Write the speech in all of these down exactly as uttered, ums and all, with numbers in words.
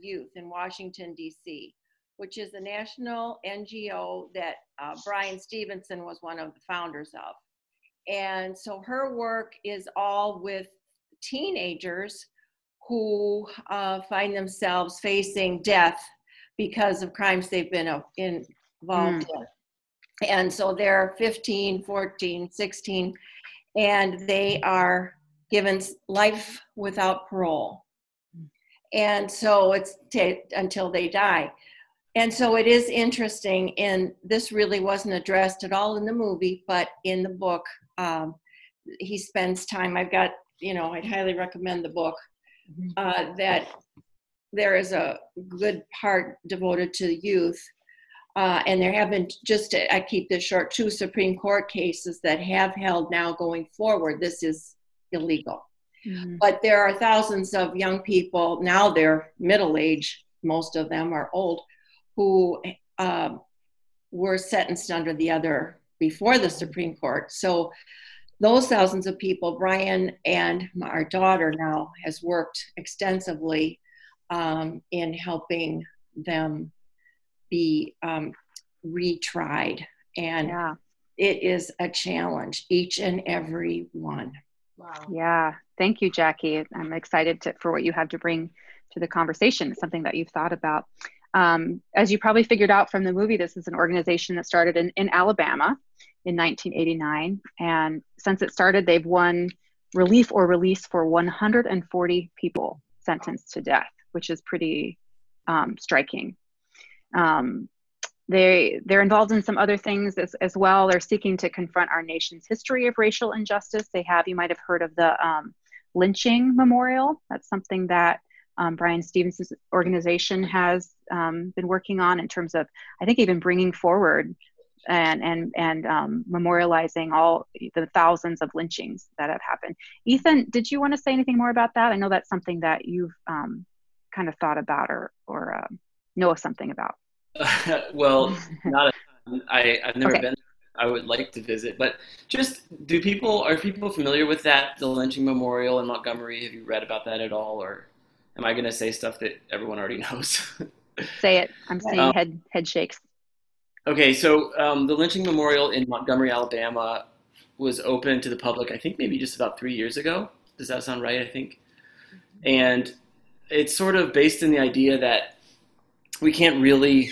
Youth in Washington, D C, which is a national N G O that uh, Bryan Stevenson was one of the founders of. And so her work is all with teenagers who uh, find themselves facing death because of crimes they've been uh, involved mm. in. And so they're fifteen, fourteen, sixteen, and they are given life without parole. And so it's t- until they die. And so it is interesting, and this really wasn't addressed at all in the movie, but in the book, um, he spends time, I've got, you know, I'd highly recommend the book, uh, that there is a good part devoted to youth. Uh, and there have been, just to, I keep this short, two Supreme Court cases that have held now going forward, this is illegal. Mm-hmm. But there are thousands of young people, now they're middle age, most of them are old, who uh, were sentenced under the other before the Supreme Court. So those thousands of people, Bryan and our daughter now has worked extensively um, in helping them be um, retried. And yeah. It is a challenge, each and every one. Wow. Yeah. Thank you, Jackie. I'm excited to, for what you have to bring to the conversation. It's something that you've thought about. Um, as you probably figured out from the movie, this is an organization that started in, in Alabama in nineteen eighty-nine. And since it started, they've won relief or release for one hundred forty people sentenced to death, which is pretty um, striking. Um, they, they're involved in some other things as, as well. They're seeking to confront our nation's history of racial injustice. They have, you might have heard of the um, lynching memorial. That's something that um, Bryan Stevenson's organization has um, been working on in terms of, I think, even bringing forward and and and um, memorializing all the thousands of lynchings that have happened. Ethan, did you want to say anything more about that? I know that's something that you've um, kind of thought about or or uh, know something about. Uh, well, not a ton. I, I've never Okay. been. I would like to visit, but just do people are people familiar with that, the lynching memorial in Montgomery? Have you read about that at all, or am I going to say stuff that everyone already knows? Say it. I'm seeing um, head head shakes. Okay, so um, the lynching memorial in Montgomery, Alabama, was open to the public, I think maybe just about three years ago. Does that sound right? I think, and it's sort of based in the idea that we can't really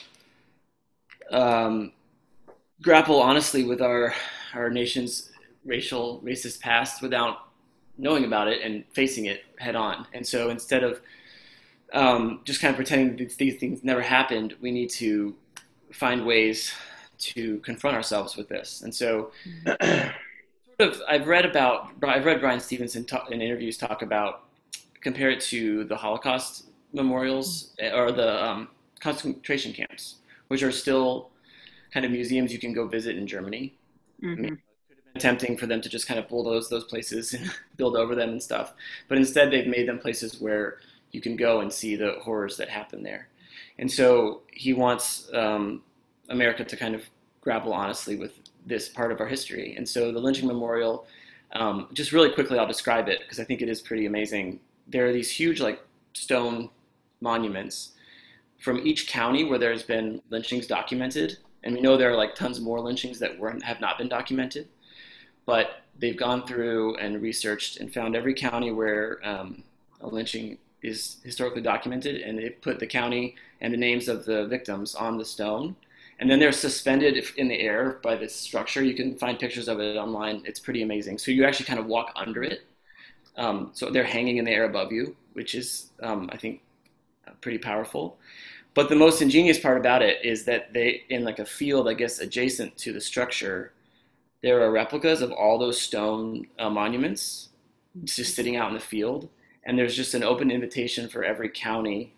um, grapple honestly with our our nation's racial racist past without knowing about it and facing it head on. And so instead of um, just kind of pretending that these things never happened, we need to find ways to confront ourselves with this. And so sort of I've read about I've read Bryan Stevenson talk, in interviews talk about compare it to the Holocaust memorials or the um, concentration camps, which are still kind of museums you can go visit in Germany. Mm-hmm. I mean, it could have been tempting for them to just kind of bulldoze those places and build over them and stuff. But instead, they've made them places where you can go and see the horrors that happen there. And so he wants um, America to kind of grapple honestly with this part of our history. And so the lynching memorial, um, just really quickly, I'll describe it because I think it is pretty amazing. There are these huge like stone monuments from each county where there's been lynchings documented. And we know there are like tons more lynchings that weren't, have not been documented. But they've gone through and researched and found every county where um, a lynching is historically documented, and they've put the county and the names of the victims on the stone. And then they're suspended in the air by this structure. You can find pictures of it online. It's pretty amazing. So you actually kind of walk under it. Um, so they're hanging in the air above you, which is, um, I think, pretty powerful. But the most ingenious part about it is that they, in like a field, I guess, adjacent to the structure, there are replicas of all those stone uh, monuments just sitting out in the field. And there's just an open invitation for every county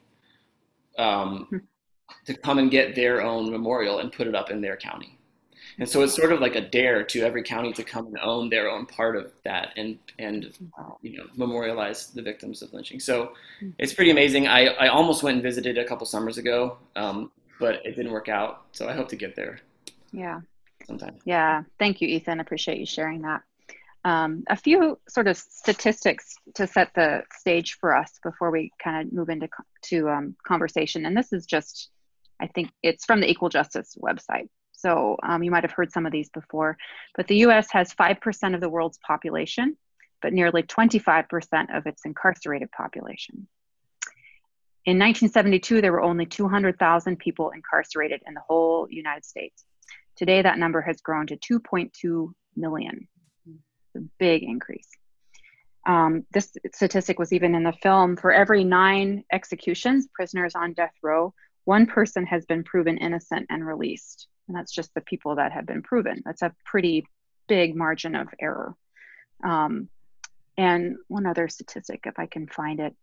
um, to come and get their own memorial and put it up in their county. And so it's sort of like a dare to every county to come and own their own part of that and, and you know, memorialize the victims of lynching. So it's pretty amazing. I, I almost went and visited a couple summers ago, um, but it didn't work out. So I hope to get there. Yeah. Sometime. Yeah. Thank you, Ethan. I appreciate you sharing that. Um, a few sort of statistics to set the stage for us before we kind of move into to um, conversation. And this is just, I think it's from the Equal Justice website. So um, you might have heard some of these before, but the U S has five percent of the world's population, but nearly twenty-five percent of its incarcerated population. In nineteen seventy-two, there were only two hundred thousand people incarcerated in the whole United States. Today, that number has grown to two point two million. A big increase. Um, this statistic was even in the film. For every nine executions, prisoners on death row, one person has been proven innocent and released. And that's just the people that have been proven. That's a pretty big margin of error. Um, and one other statistic, if I can find it.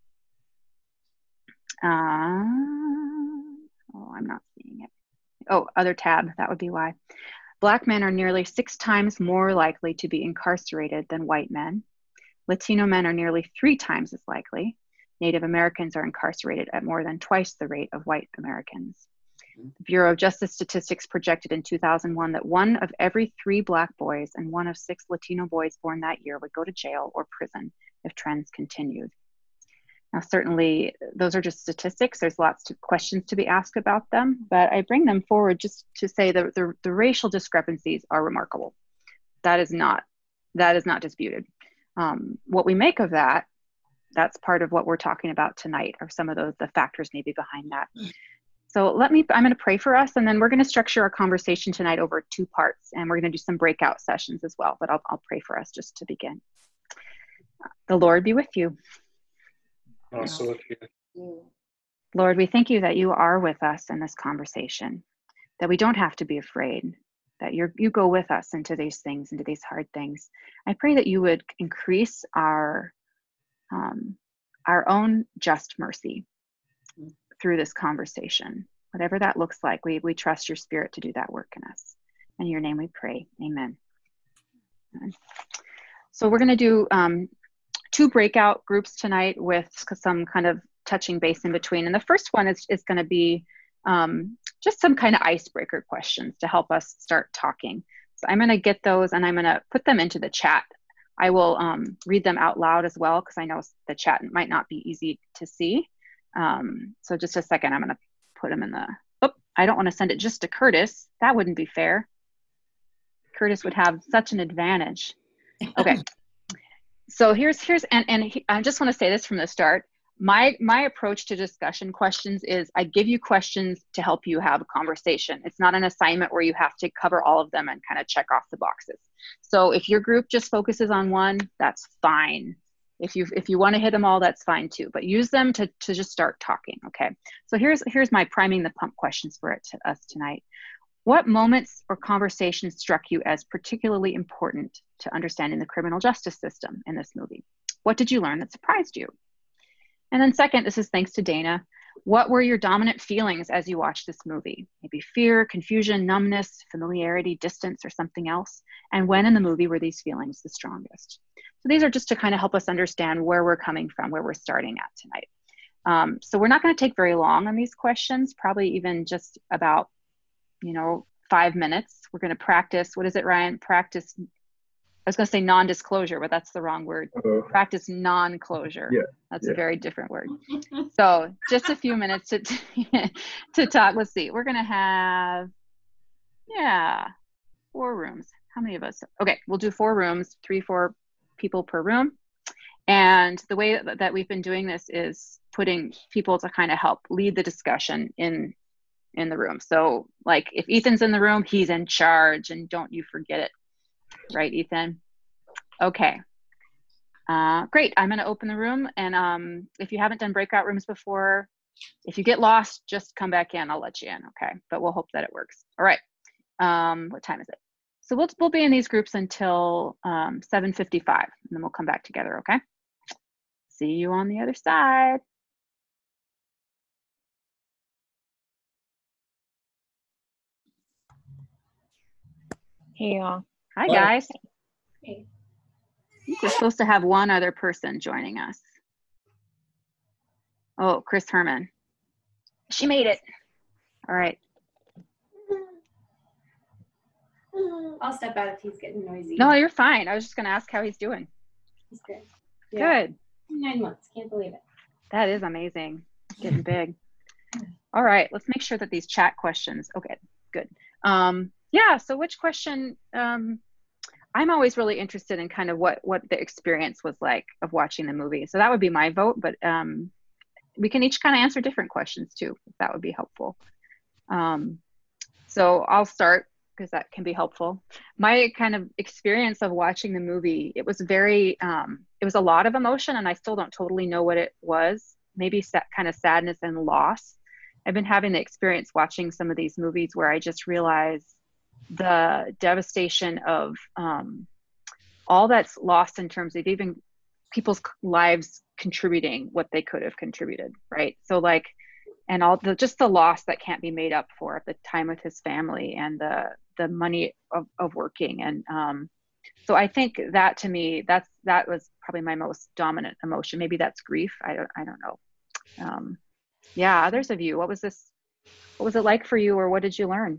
Uh, oh, I'm not seeing it. Oh, other tab, that would be why. Black men are nearly six times more likely to be incarcerated than white men. Latino men are nearly three times as likely. Native Americans are incarcerated at more than twice the rate of white Americans. The Bureau of Justice Statistics projected in two thousand one that one of every three Black boys and one of six Latino boys born that year would go to jail or prison if trends continued. Now, certainly, those are just statistics. There's lots of questions to be asked about them, but I bring them forward just to say that the, the racial discrepancies are remarkable. That is not, that is not disputed. Um, what we make of that, that's part of what we're talking about tonight, are some of those, the factors maybe behind that. So let me, I'm gonna pray for us, and then we're gonna structure our conversation tonight over two parts, and we're gonna do some breakout sessions as well, but I'll, I'll pray for us just to begin. The Lord be with you. Also with you. Lord, we thank you that you are with us in this conversation, that we don't have to be afraid, that you're, you go with us into these things, into these hard things. I pray that you would increase our, um, our own just mercy through this conversation. Whatever that looks like, we, we trust your Spirit to do that work in us. In your name we pray, amen. So we're gonna do um, two breakout groups tonight with some kind of touching base in between. And the first one is, is going to be um, just some kind of icebreaker questions to help us start talking. So I'm going to get those and I'm going to put them into the chat. I will um, read them out loud as well, because I know the chat might not be easy to see. Um, so just a second, I'm going to put them in the, oh, I don't want to send it just to Curtis. That wouldn't be fair. Curtis would have such an advantage. Okay. So here's, here's and, and he, I just want to say this from the start. My, my approach to discussion questions is I give you questions to help you have a conversation. It's not an assignment where you have to cover all of them and kind of check off the boxes. So if your group just focuses on one, that's fine. If you, if you want to hit them all, that's fine too, but use them to, to just start talking, okay? So here's, here's my priming the pump questions for it to us tonight. What moments or conversations struck you as particularly important to understanding the criminal justice system in this movie? What did you learn that surprised you? And then second, this is thanks to Dana. What were your dominant feelings as you watched this movie? Maybe fear, confusion, numbness, familiarity, distance, or something else? And when in the movie were these feelings the strongest? So these are just to kind of help us understand where we're coming from, where we're starting at tonight. Um, so we're not going to take very long on these questions, probably even just about you know, five minutes. We're going to practice, what is it, Ryan? Practice, I was going to say non-disclosure, but that's the wrong word. Uh-oh. Practice non-closure. Yeah. That's yeah. a very different word. So just a few minutes to, to talk. Let's see. We're going to have, yeah, four rooms. How many of us? Okay, we'll do four rooms, three, four people per room. And the way that we've been doing this is putting people to kind of help lead the discussion in in the room. So like if Ethan's in the room, he's in charge, and don't you forget it. Right, Ethan? Okay. Uh, great. I'm going to open the room. And um, if you haven't done breakout rooms before, if you get lost, just come back in. I'll let you in. Okay. But we'll hope that it works. All right. Um, what time is it? So we'll, we'll be in these groups until um, seven fifty-five, and then we'll come back together. Okay. See you on the other side. Hey, y'all. Hi, Hi. guys. Hey. I think we're supposed to have one other person joining us. Oh, Chris Herman. She made it. All right. I'll step out if he's getting noisy. No, you're fine. I was just going to ask how he's doing. He's good. Yeah. Good. Nine months. Can't believe it. That is amazing. Getting big. All right. Let's make sure that these chat questions. Okay, good. Um, yeah. So which question, um, I'm always really interested in kind of what, what the experience was like of watching the movie. So that would be my vote, but um, we can each kind of answer different questions too, if that would be helpful. Um, so I'll start because that can be helpful. My kind of experience of watching the movie, it was very, um, it was a lot of emotion, and I still don't totally know what it was. Maybe sa- kind of sadness and loss. I've been having the experience watching some of these movies where I just realize the devastation of um, all that's lost in terms of even people's lives contributing what they could have contributed, right? So like, and all the just the loss that can't be made up for, the time with his family and the the money of, of working. And um, so I think that to me, that's that was probably my most dominant emotion. Maybe that's grief. I don't I don't know. Um, yeah, others of you, what was this? What was it like for you, or what did you learn?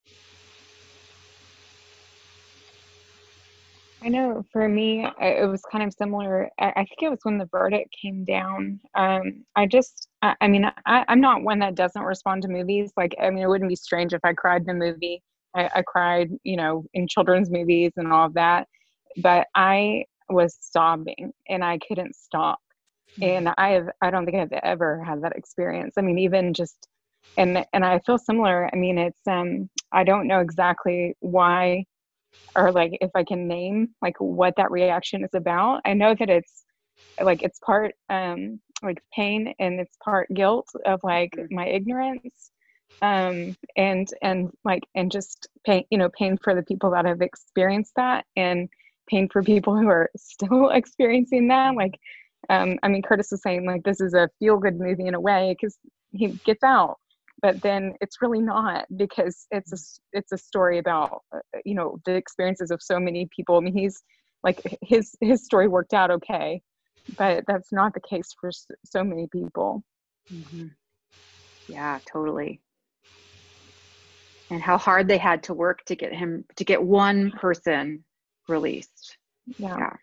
I know for me, I- it was kind of similar. I, I think it was when the verdict came down. Um, I just, I, I mean, I, I'm not one that doesn't respond to movies. Like, I mean, it wouldn't be strange if I cried in a movie. I, I cried, you know, in children's movies and all of that. But I was sobbing and I couldn't stop. And I have, I don't think I've ever had that experience. I mean, even just, and and I feel similar. I mean, it's, um, I don't know exactly why, or like if I can name like what that reaction is about. I know that it's like it's part um like pain and it's part guilt of like my ignorance, um and and like and just pain, you know, pain for the people that have experienced that, and pain for people who are still experiencing that. Like um I mean, Curtis was saying like this is a feel-good movie in a way because he gets out, but then it's really not, because it's a it's a story about uh, you know, the experiences of so many people. I mean, he's like his his story worked out okay, but that's not the case for so many people. Mm-hmm. Yeah, totally. And how hard they had to work to get him to get one person released. Yeah. Yeah.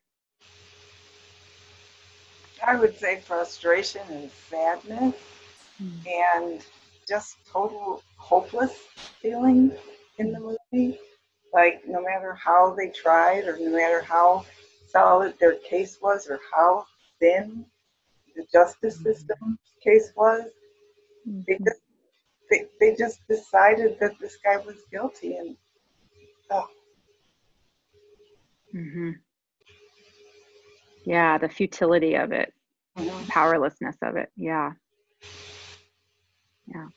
I would say frustration and sadness and just total hopeless feeling in the movie. Like no matter how they tried, or no matter how solid their case was, or how thin the justice system case was, they just, they, they just decided that this guy was guilty. And oh. Mm-hmm. Yeah, the futility of it, Mm-hmm. powerlessness of it. Yeah. Yeah.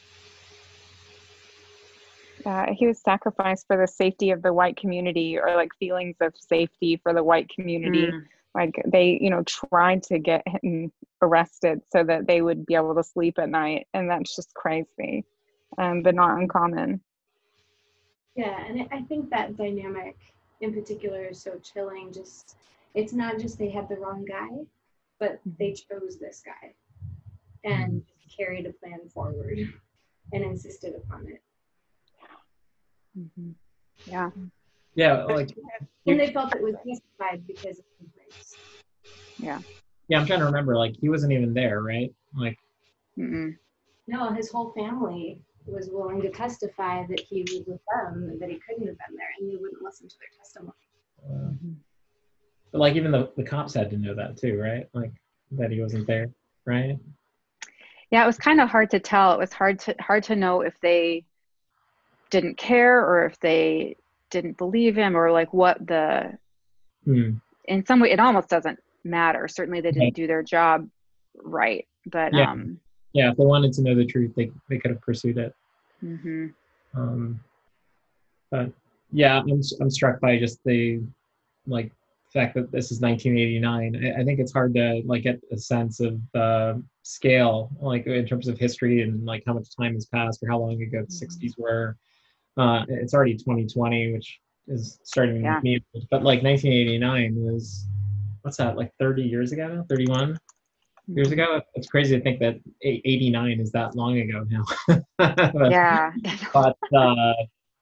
Uh, he was sacrificed for the safety of the white community, or like feelings of safety for the white community. Mm. Like they, you know, tried to get him arrested so that they would be able to sleep at night. And that's just crazy, um, but not uncommon. Yeah, and I think that dynamic in particular is so chilling. Just, it's not just they had the wrong guy, but they chose this guy and carried a plan forward and insisted upon it. Mm-hmm. Yeah. Yeah, like, And they felt it was justified because of his race. Yeah. yeah, I'm trying to remember, like, he wasn't even there, right? Like, Mm-mm. No, his whole family was willing to testify that he was with them and that he couldn't have been there, and they wouldn't listen to their testimony. uh, but like even the, the cops had to know that too, right? Like that he wasn't there, right? Yeah, it was kind of hard to tell. It was hard to hard to know if they didn't care or if they didn't believe him, or like what the Hmm. in some way it almost doesn't matter. Certainly they didn't Right. do their job right. But Yeah. um Yeah, if they wanted to know the truth, they they could have pursued it. mm-hmm. Um, but yeah, I'm I'm struck by just the like fact that this is nineteen eighty-nine. I, I think it's hard to like get a sense of the scale, like in terms of history and like how much time has passed or how long ago the sixties were. Uh, it's already twenty twenty, which is starting to Yeah. make me. But like nineteen eighty-nine was, what's that? Like thirty years ago, thirty-one years ago. It's crazy to think that eighty-nine is that long ago now. but, Yeah. but uh,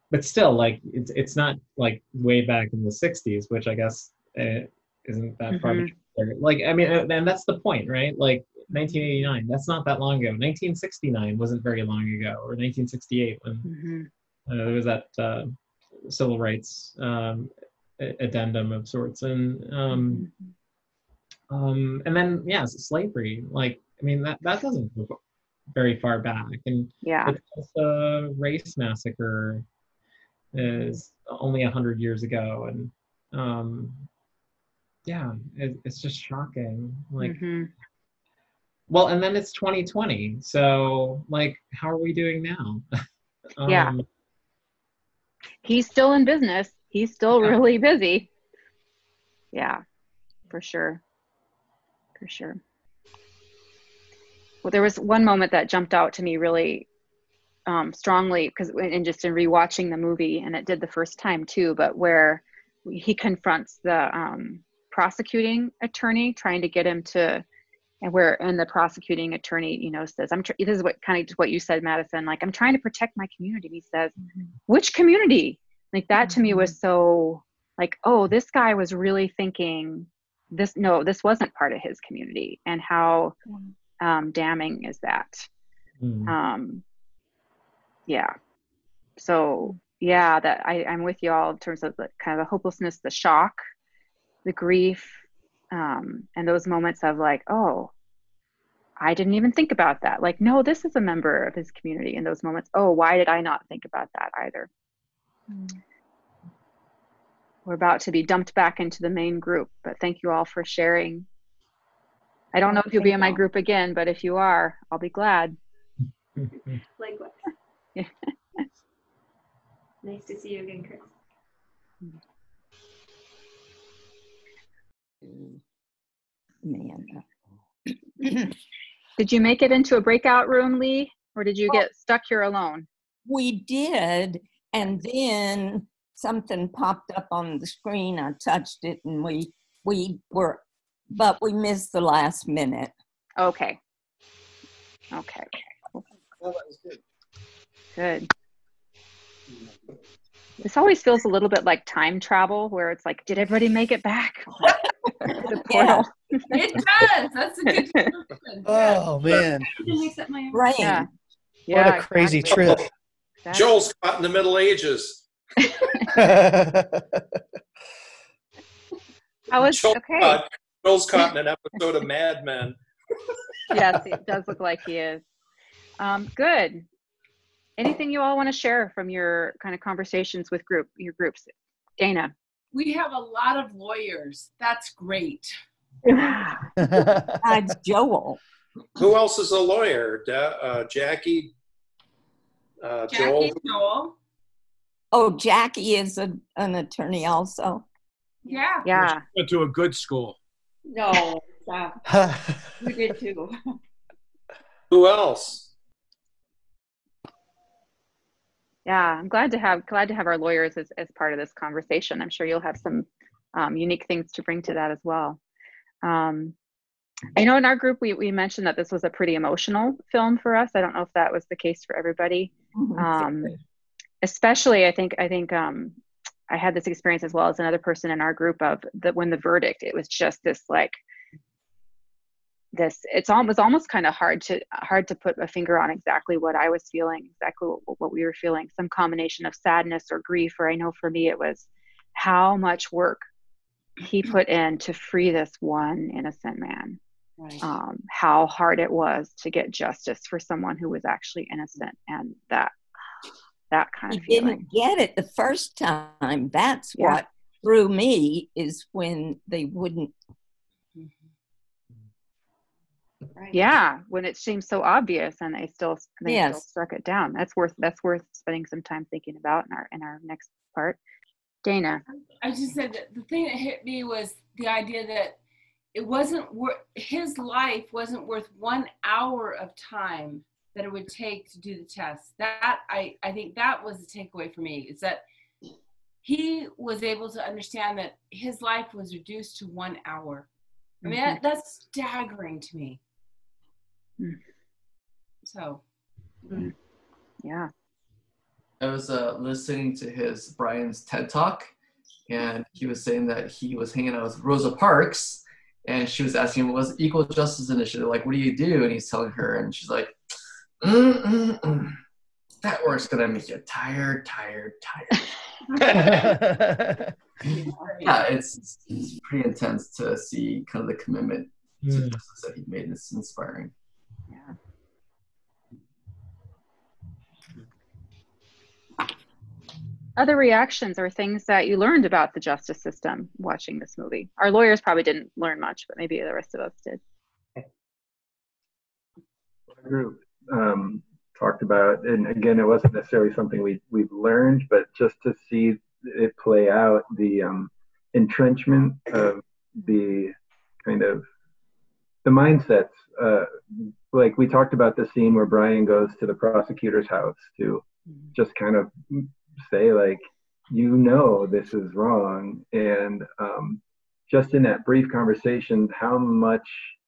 but still, like it's it's not like way back in the sixties, which I guess uh, isn't that far. Mhm. Like, I mean, and that's the point, right? Like nineteen eighty-nine, that's not that long ago. nineteen sixty-nine wasn't very long ago, or nineteen sixty-eight when Mhm. uh, there was that uh, civil rights um, addendum of sorts, and um, Mhm. um, and then yes, slavery. Like, I mean, that that doesn't go very far back, and Yeah. the race massacre is only a hundred years ago, and um, yeah, it, it's just shocking. Like, Mhm. well, and then it's twenty twenty, so like, how are we doing now? um, Yeah. He's still in business. He's still Yeah. really busy. Yeah, for sure. For sure. Well, there was one moment that jumped out to me really um, strongly, because and just in rewatching the movie, and it did the first time too, but where he confronts the um, prosecuting attorney, trying to get him to, and where and the prosecuting attorney, you know, says, "I'm." Tr- this is what kind of what you said, Madison. Like, I'm trying to protect my community. And he says, "Which community?" Like that to me was so like, oh, this guy was really thinking this. No, this wasn't part of his community, and how um, damning is that? mm. Um, yeah. So yeah, that I, I'm with you all in terms of the kind of the hopelessness, the shock, the grief, um, and those moments of like, oh, I didn't even think about that. Like, no, this is a member of his community. In those moments, oh, why did I not think about that either? Mm. We're about to be dumped back into the main group, but thank you all for sharing. I don't know if you'll be in my group again, but if you are, I'll be glad. Likewise. Yeah. Nice to see you again, Chris. Amanda. Did you make it into a breakout room, Lee, or did you Well, get stuck here alone? We did, and then something popped up on the screen. I touched it, and we we were, but we missed the last minute. Okay. Okay. Well, that was good. Good. This always feels a little bit like time travel, where it's like, did everybody make it back? The portal. Yeah, it does. That's a good question. Oh man. Right. Yeah. What Yeah, a crazy exactly. trip. Exactly. Joel's caught in the Middle Ages. I was Joel's okay. Caught, Joel's caught in an episode of Mad Men. Yes, it does look like he is. Um, good. Anything you all want to share from your kind of conversations with group your groups? Dana. We have a lot of lawyers. That's great. Besides Joel. Who else is a lawyer? Da, uh, Jackie, uh, Jackie, Joel. Joel. Oh, Jackie is a, an attorney also. Yeah. Yeah. Went to a good school. No, stop. We did too. Who else? Yeah, I'm glad to have glad to have our lawyers as, as part of this conversation. I'm sure you'll have some um, unique things to bring to that as well. Um, I know in our group we we mentioned that this was a pretty emotional film for us. I don't know if that was the case for everybody. Um, especially, I think I think um, I had this experience as well as another person in our group of that when the verdict, it was just this like this. It's almost almost kind of hard to hard to put a finger on exactly what I was feeling, exactly what, what we were feeling. Some combination of sadness or grief, or I know for me it was how much work he put in to free this one innocent man. Right. Um, how hard it was to get justice for someone who was actually innocent, and that that kind He of feeling. didn't get it the first time. That's Yeah. what threw me, is when they wouldn't. Right. Yeah, when it seems so obvious and they still they Yes. still struck it down. That's worth that's worth spending some time thinking about in our in our next part. Dana. I just said that the thing that hit me was the idea that it wasn't worth, his life wasn't worth one hour of time that it would take to do the test. That I, I think that was the takeaway for me, is that he was able to understand that his life was reduced to one hour. I mean, Mm-hmm. that, that's staggering to me. Mm. So. Mm. Yeah. I was uh, listening to his Brian's TED Talk, and he was saying that he was hanging out with Rosa Parks, and she was asking him, what was the Equal Justice Initiative? Like, what do you do? And he's telling her, and she's like, mm, mm, mm. That work's gonna make you tired, tired, tired. Yeah, it's, it's pretty intense to see kind of the commitment to Mm. justice that he made. It's inspiring. Yeah. Other reactions or things that you learned about the justice system watching this movie? Our lawyers probably didn't learn much, but maybe the rest of us did. Our group um, talked about, and again, it wasn't necessarily something we we've learned, but just to see it play out, the um, entrenchment of the kind of the mindsets. Uh, like we talked about the scene where Brian goes to the prosecutor's house to just kind of say, like, you know, this is wrong. And um, just in that brief conversation, how much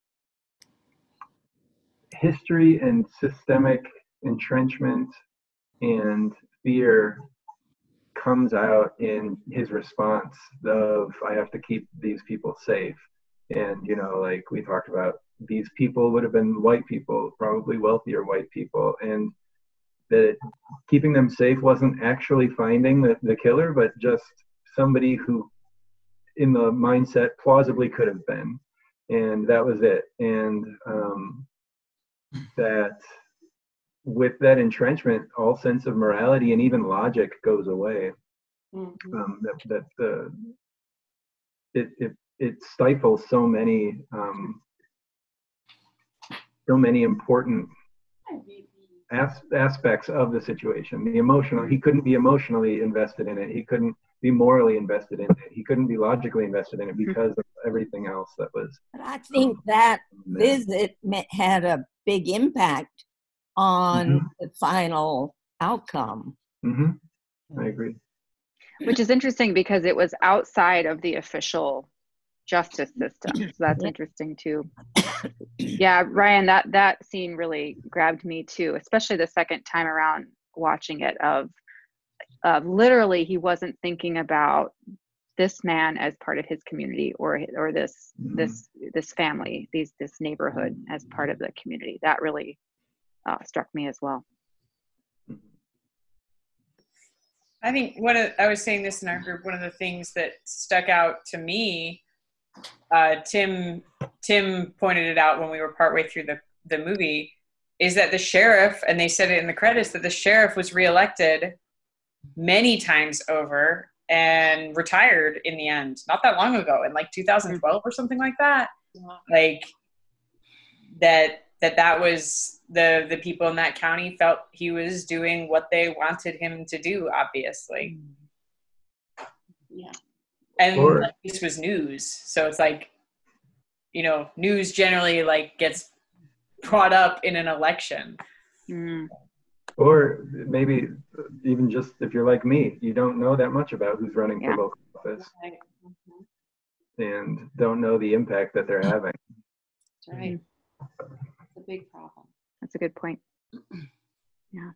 history and systemic entrenchment and fear comes out in his response of, I have to keep these people safe. And, you know, like we talked about, these people would have been white people, probably wealthier white people. And that keeping them safe wasn't actually finding the, the killer, but just somebody who in the mindset plausibly could have been. And that was it. And um, that with that entrenchment, all sense of morality and even logic goes away. Mm-hmm. um, that that the it, it it stifles so many um, so many important as, aspects of the situation. The emotional, he couldn't be emotionally invested in it. He couldn't be morally invested in it. He couldn't be logically invested in it because of everything else that was. But I think um, that visit had a big impact on mm-hmm. the final outcome. Mm-hmm. I agree. Which is interesting because it was outside of the official justice system. So that's interesting too. Yeah, Ryan, that that scene really grabbed me too, especially the second time around watching it. Of, of literally, he wasn't thinking about this man as part of his community, or or this mm-hmm. this this family, these this neighborhood as part of the community. That really uh, struck me as well. I think one of, I was saying this in our group, one of the things that stuck out to me, uh, Tim Tim pointed it out when we were partway through the, the movie, is that the sheriff, and they said it in the credits, that the sheriff was reelected many times over and retired in the end, not that long ago, in like two thousand twelve or something like that. Like that that that was the the people in that county felt he was doing what they wanted him to do, obviously. Yeah. And or, like, this was news, so it's like, you know, news generally like gets brought up in an election. Mm. Or maybe even just if you're like me, you don't know that much about who's running yeah. for local office, mm-hmm. and don't know the impact that they're having. That's right. It's a big problem. That's a good point. Yeah.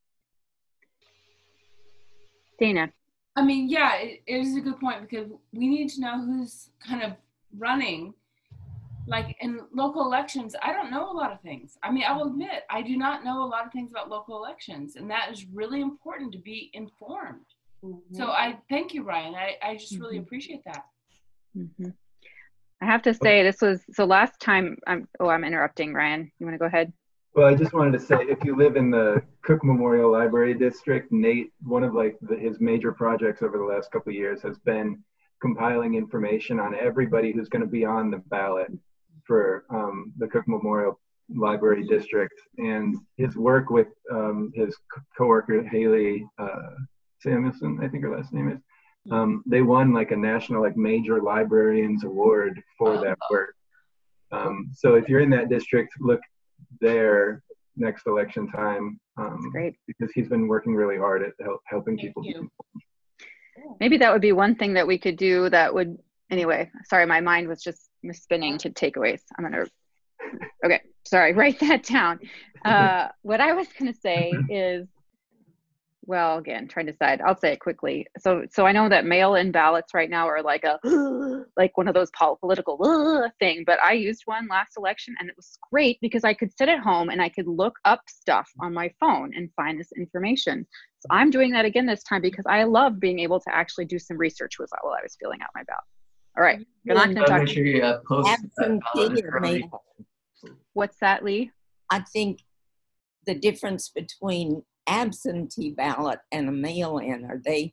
Dana. I mean, yeah, it, it is a good point, because we need to know who's kind of running. Like in local elections, I don't know a lot of things. I mean, I will admit, I do not know a lot of things about local elections, and that is really important to be informed. Mm-hmm. So I thank you, Ryan. I, I just mm-hmm. really appreciate that. Mm-hmm. I have to say, this was, so last time, I'm, oh, I'm interrupting, Ryan. You want to go ahead? Well, I just wanted to say, if you live in the Cook Memorial Library District, Nate, one of like the, his major projects over the last couple of years has been compiling information on everybody who's going to be on the ballot for um, the Cook Memorial Library District. And his work with um, his coworker, Haley uh, Samuelson, I think her last name is, um, they won like a national like major librarians award for that work. Um, so if you're in that district, look there next election time. Um, great. Because he's been working really hard at help, helping Thank people. You. Maybe that would be one thing that we could do that would, anyway, sorry, my mind was just spinning to takeaways. I'm going to, okay, sorry, write that down. Uh, what I was going to say is, well, again, trying to decide. I'll say it quickly. So, so I know that mail-in ballots right now are like a, like one of those pol- political uh, thing, but I used one last election and it was great because I could sit at home and I could look up stuff on my phone and find this information. So I'm doing that again this time because I love being able to actually do some research while I was filling out my ballot. All right. You're not going to talk. Make sure you uh, post that ballot Absentee or early. mail. What's that, Lee? I think the difference between absentee ballot and a mail-in, are they?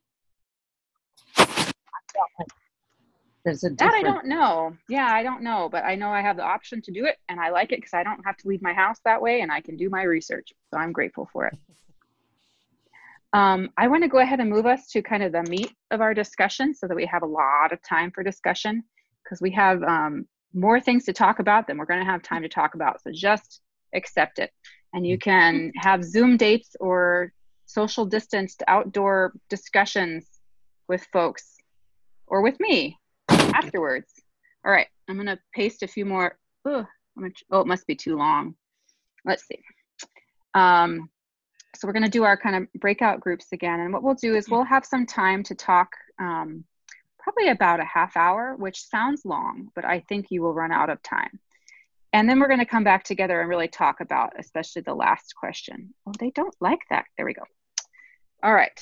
There's a That difference. I don't know. Yeah, I don't know, but I know I have the option to do it and I like it because I don't have to leave my house that way and I can do my research. So I'm grateful for it. Um, I want to go ahead and move us to kind of the meat of our discussion so that we have a lot of time for discussion because we have um, more things to talk about than we're going to have time to talk about. So just accept it. And you can have Zoom dates or social distanced outdoor discussions with folks or with me afterwards. All right, I'm going to paste a few more. Ugh, I'm gonna, oh, it must be too long. Let's see. Um, so we're going to do our kind of breakout groups again. And what we'll do is we'll have some time to talk, um, probably about a half hour, which sounds long, but I think you will run out of time. And then we're going to come back together and really talk about, especially the last question. Oh, they don't like that. There we go. All right.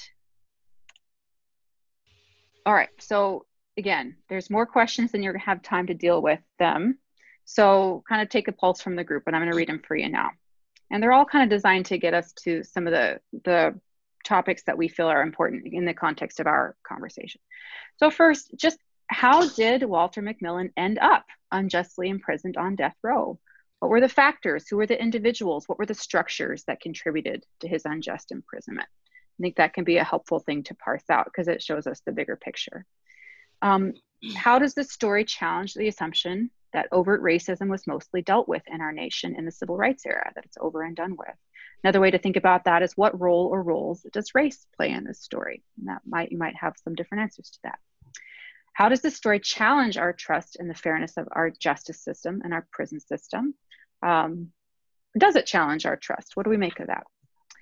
All right. So again, there's more questions than you're going to have time to deal with them. So kind of take a pulse from the group, and I'm going to read them for you now. And they're all kind of designed to get us to some of the, the topics that we feel are important in the context of our conversation. So first, just how did Walter McMillian end up unjustly imprisoned on death row? What were the factors? Who were the individuals? What were the structures that contributed to his unjust imprisonment? I think that can be a helpful thing to parse out because it shows us the bigger picture. Um, how does this story challenge the assumption that overt racism was mostly dealt with in our nation in the civil rights era, that it's over and done with? Another way to think about that is what role or roles does race play in this story? And that might, you might have some different answers to that. How does this story challenge our trust in the fairness of our justice system and our prison system? Um, does it challenge our trust? What do we make of that?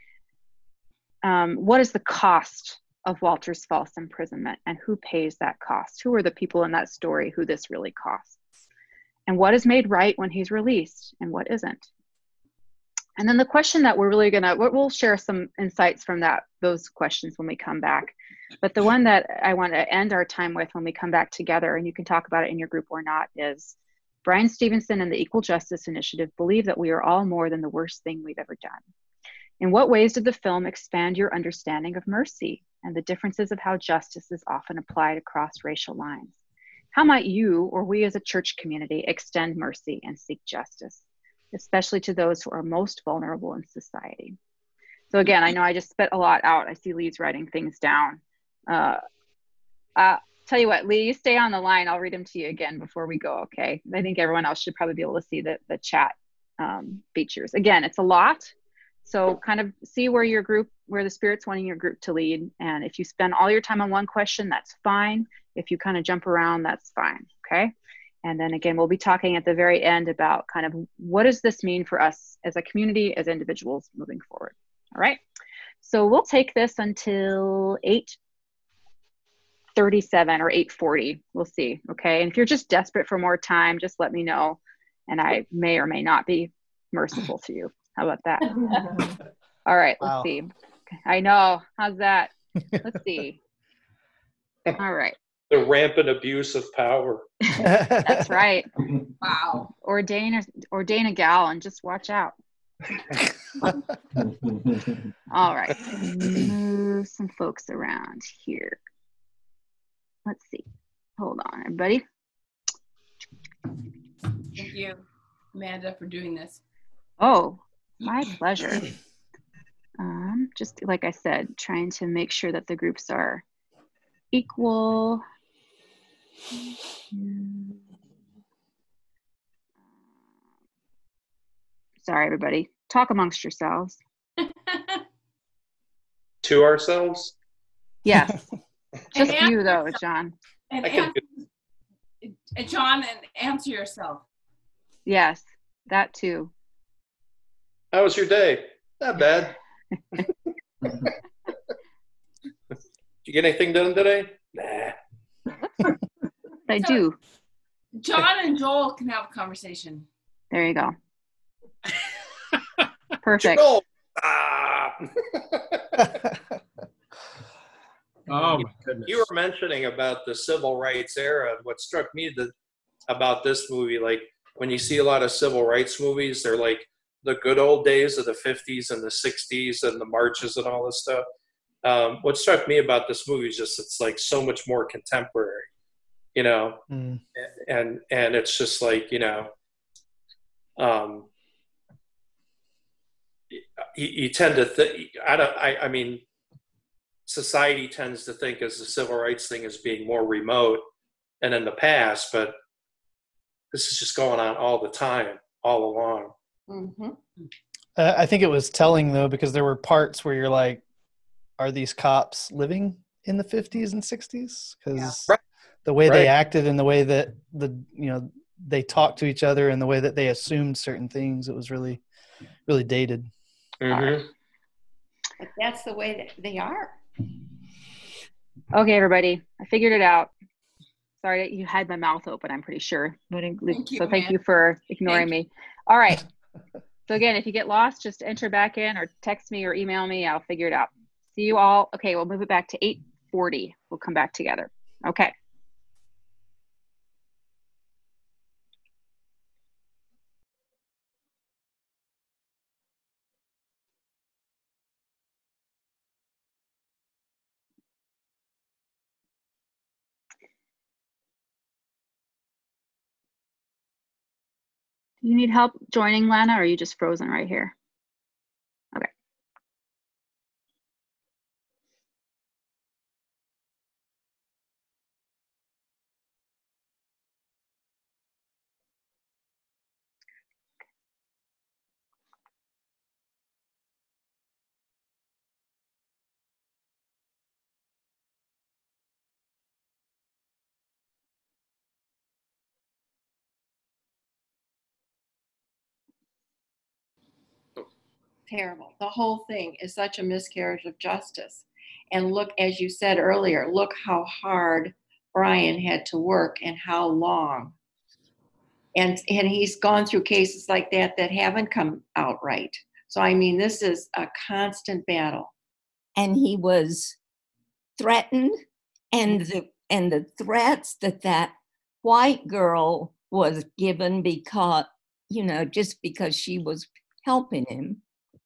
Um, what is the cost of Walter's false imprisonment, and who pays that cost? Who are the people in that story who this really costs? And what is made right when he's released and what isn't? And then the question that we're really gonna, we'll share some insights from that, those questions when we come back. But the one that I want to end our time with when we come back together, and you can talk about it in your group or not, is Bryan Stevenson and the Equal Justice Initiative believe that we are all more than the worst thing we've ever done. In what ways did the film expand your understanding of mercy and the differences of how justice is often applied across racial lines? How might you or we as a church community extend mercy and seek justice, especially to those who are most vulnerable in society? So again, I know I just spit a lot out. I see Lee's writing things down. Uh, uh, tell you what, Lee, you stay on the line. I'll read them to you again before we go, okay? I think everyone else should probably be able to see the, the chat um, features. Again, it's a lot. So kind of see where your group, where the Spirit's wanting your group to lead. And if you spend all your time on one question, that's fine. If you kind of jump around, that's fine, okay? And then again, we'll be talking at the very end about kind of what does this mean for us as a community, as individuals moving forward, all right? So we'll take this until eight thirty-seven or eight forty, we'll see, okay? And if you're just desperate for more time, just let me know, and I may or may not be merciful to you. How about that? All right, let's Wow. see. I know, how's that? Let's see. All right. The rampant abuse of power. That's right. Wow. Ordain a, ordain a gal and just watch out. All right. Move some folks around here. Let's see. Hold on, everybody. Thank you, Amanda, for doing this. Oh, my pleasure. Um, just like I said, trying to make sure that the groups are equal. Sorry, everybody. Talk amongst yourselves. To ourselves? Yes. Just And you, though, John. And I can answer, John, and answer yourself. Yes, that too. How was your day? Not bad. you get anything done today? Nah. I do. John and Joel can have a conversation. There you go. Perfect. Joel. Ah. Oh my goodness. You were mentioning about the civil rights era. What struck me the, about this movie, like when you see a lot of civil rights movies, they're like the good old days of the fifties and the sixties and the marches and all this stuff. Um, what struck me about this movie is just it's like so much more contemporary, you know, mm. and and it's just like, you know, um, you, you tend to think, I don't, I, I mean, society tends to think as the civil rights thing as being more remote and in the past, but this is just going on all the time, all along. Mm-hmm. Uh, I think it was telling though, because there were parts where you're like, are these cops living in the fifties and sixties? Because yeah. right. the way right. they acted and the way that the, you know, they talked to each other and the way that they assumed certain things, it was really, really dated. Mm-hmm. But that's the way that they are. Okay, everybody, I figured it out. Sorry that you had my mouth open, I'm pretty sure. Thank you, so thank man. you for ignoring thank me. All right. So again, if you get lost, just enter back in or text me or email me. I'll figure it out. See you all. Okay, we'll move it back to eight forty. We'll come back together. Okay. Do you need help joining, Lana, or are you just frozen right here? Okay. Terrible. The whole thing is such a miscarriage of justice. And look, as you said earlier, look how hard Brian had to work and how long. And, and he's gone through cases like that that haven't come out right. So, I mean, this is a constant battle. And he was threatened, and the, and the threats that that white girl was given because, you know, just because she was helping him.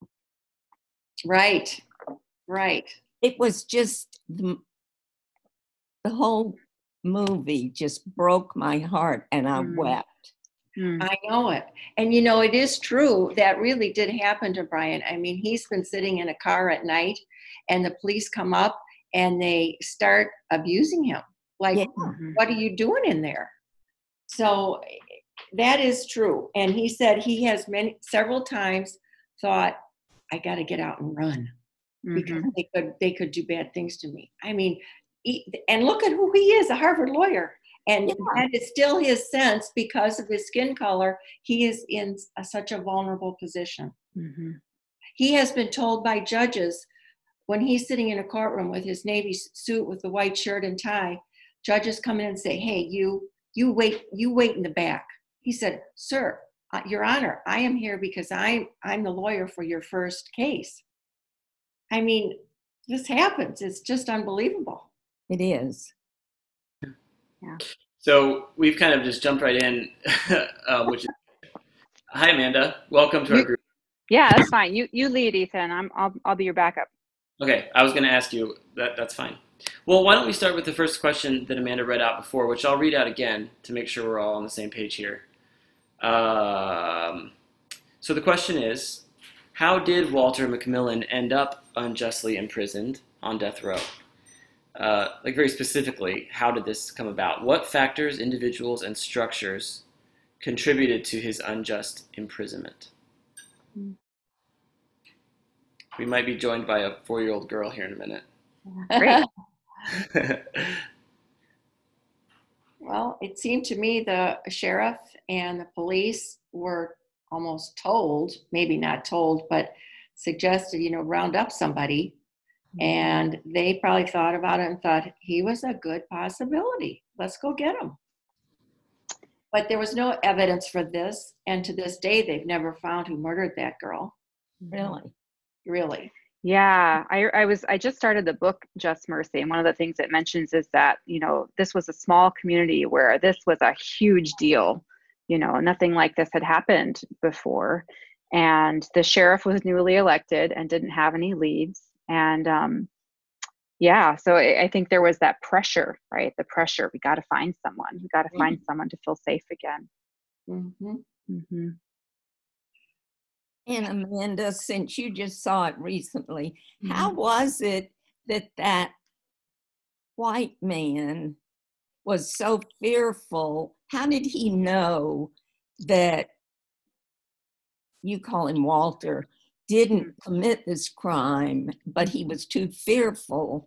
Right, right. It was just, the, the whole movie just broke my heart and I mm. wept. Mm. I know it. And, you know, it is true. That really did happen to Brian. I mean, he's been sitting in a car at night and the police come up and they start abusing him. Like, yeah. What are you doing in there? So that is true. And he said he has many, several times thought, I got to get out and run because mm-hmm. they could they could do bad things to me. I mean, he, and look at who he is, a Harvard lawyer. And yeah. that is still his sense because of his skin color. He is in a, such a vulnerable position. Mm-hmm. He has been told by judges when he's sitting in a courtroom with his Navy suit with the white shirt and tie, judges come in and say, hey, you, you wait, you wait in the back. He said, sir, Uh, Your Honor, I am here because I'm I'm the lawyer for your first case. I mean, this happens. It's just unbelievable. It is. Yeah. So we've kind of just jumped right in, uh, which is, hi Amanda, welcome to you, our group. Yeah, that's fine. You you lead, Ethan. I'm I'll I'll be your backup. Okay, I was going to ask you that. That's fine. Well, why don't we start with the first question that Amanda read out before, which I'll read out again to make sure we're all on the same page here. Um, so the question is, how did Walter McMillian end up unjustly imprisoned on death row? Uh, like very specifically, how did this come about? What factors, individuals, and structures contributed to his unjust imprisonment? Mm. We might be joined by a four-year-old girl here in a minute. Great. Well, it seemed to me the sheriff and the police were almost told, maybe not told, but suggested, you know, round up somebody And they probably thought about it and thought he was a good possibility. Let's go get him. But there was no evidence for this. And to this day, they've never found who murdered that girl. Really? Really. Yeah, I, I was, I just started the book, Just Mercy. And one of the things it mentions is that, you know, this was a small community where this was a huge deal. You know, nothing like this had happened before. And the sheriff was newly elected and didn't have any leads. And um, yeah, so I, I think there was that pressure, right? The pressure, we got to find someone. We got to find Mhm. someone to feel safe again. Mm-hmm. Mm-hmm. And Amanda, since you just saw it recently, how Mhm. was it that that white man was so fearful? How did he know that, you call him Walter, didn't commit this crime, but he was too fearful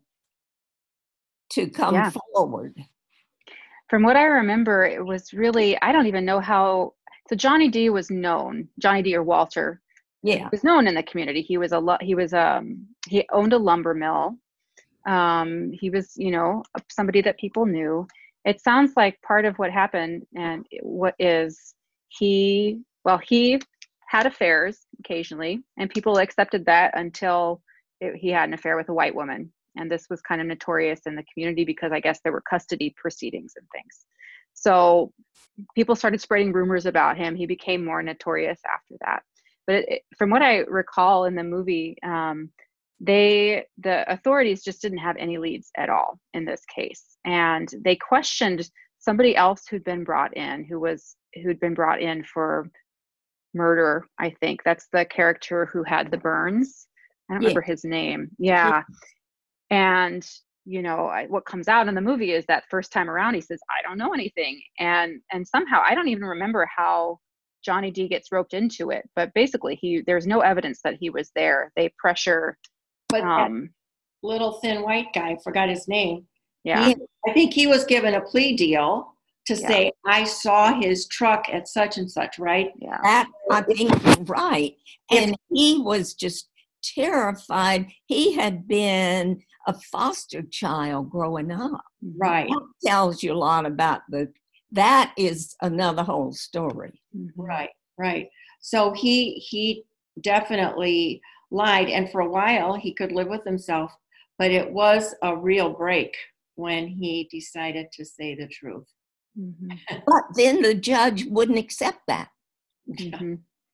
to come Yeah. forward? From what I remember, it was really, I don't even know how, so Johnny D was known, Johnny D or Walter Yeah. was known in the community. He was a lo- he was um he owned a lumber mill. Um, he was, you know, somebody that people knew. It sounds like part of what happened and what is he, well, he had affairs occasionally and people accepted that until it, he had an affair with a white woman. And this was kind of notorious in the community because I guess there were custody proceedings and things. So people started spreading rumors about him. He became more notorious after that. But it, it, from what I recall in the movie, um, they, the authorities just didn't have any leads at all in this case. And they questioned somebody else who'd been brought in, who was, who'd been brought in for murder, I think. That's the character who had the burns. I don't Yeah. remember his name. Yeah. And, you know, I, what comes out in the movie is that first time around, he says, I don't know anything. And, and somehow, I don't even remember how Johnny D gets roped into it, but basically he, there's no evidence that he was there. They pressure. But Um, that little thin white guy, I forgot his name. yeah. He, I think he was given a plea deal to Yeah. say, I saw his truck at such and such, right? Yeah. That, I think you're right. And he was just terrified. He had been a foster child growing up. Right. That tells you a lot about the, that is another whole story. Right, right. So he he definitely lied, and for a while he could live with himself, but it was a real break when he decided to say the truth. Mm-hmm. But then the judge wouldn't accept that. Mm-hmm.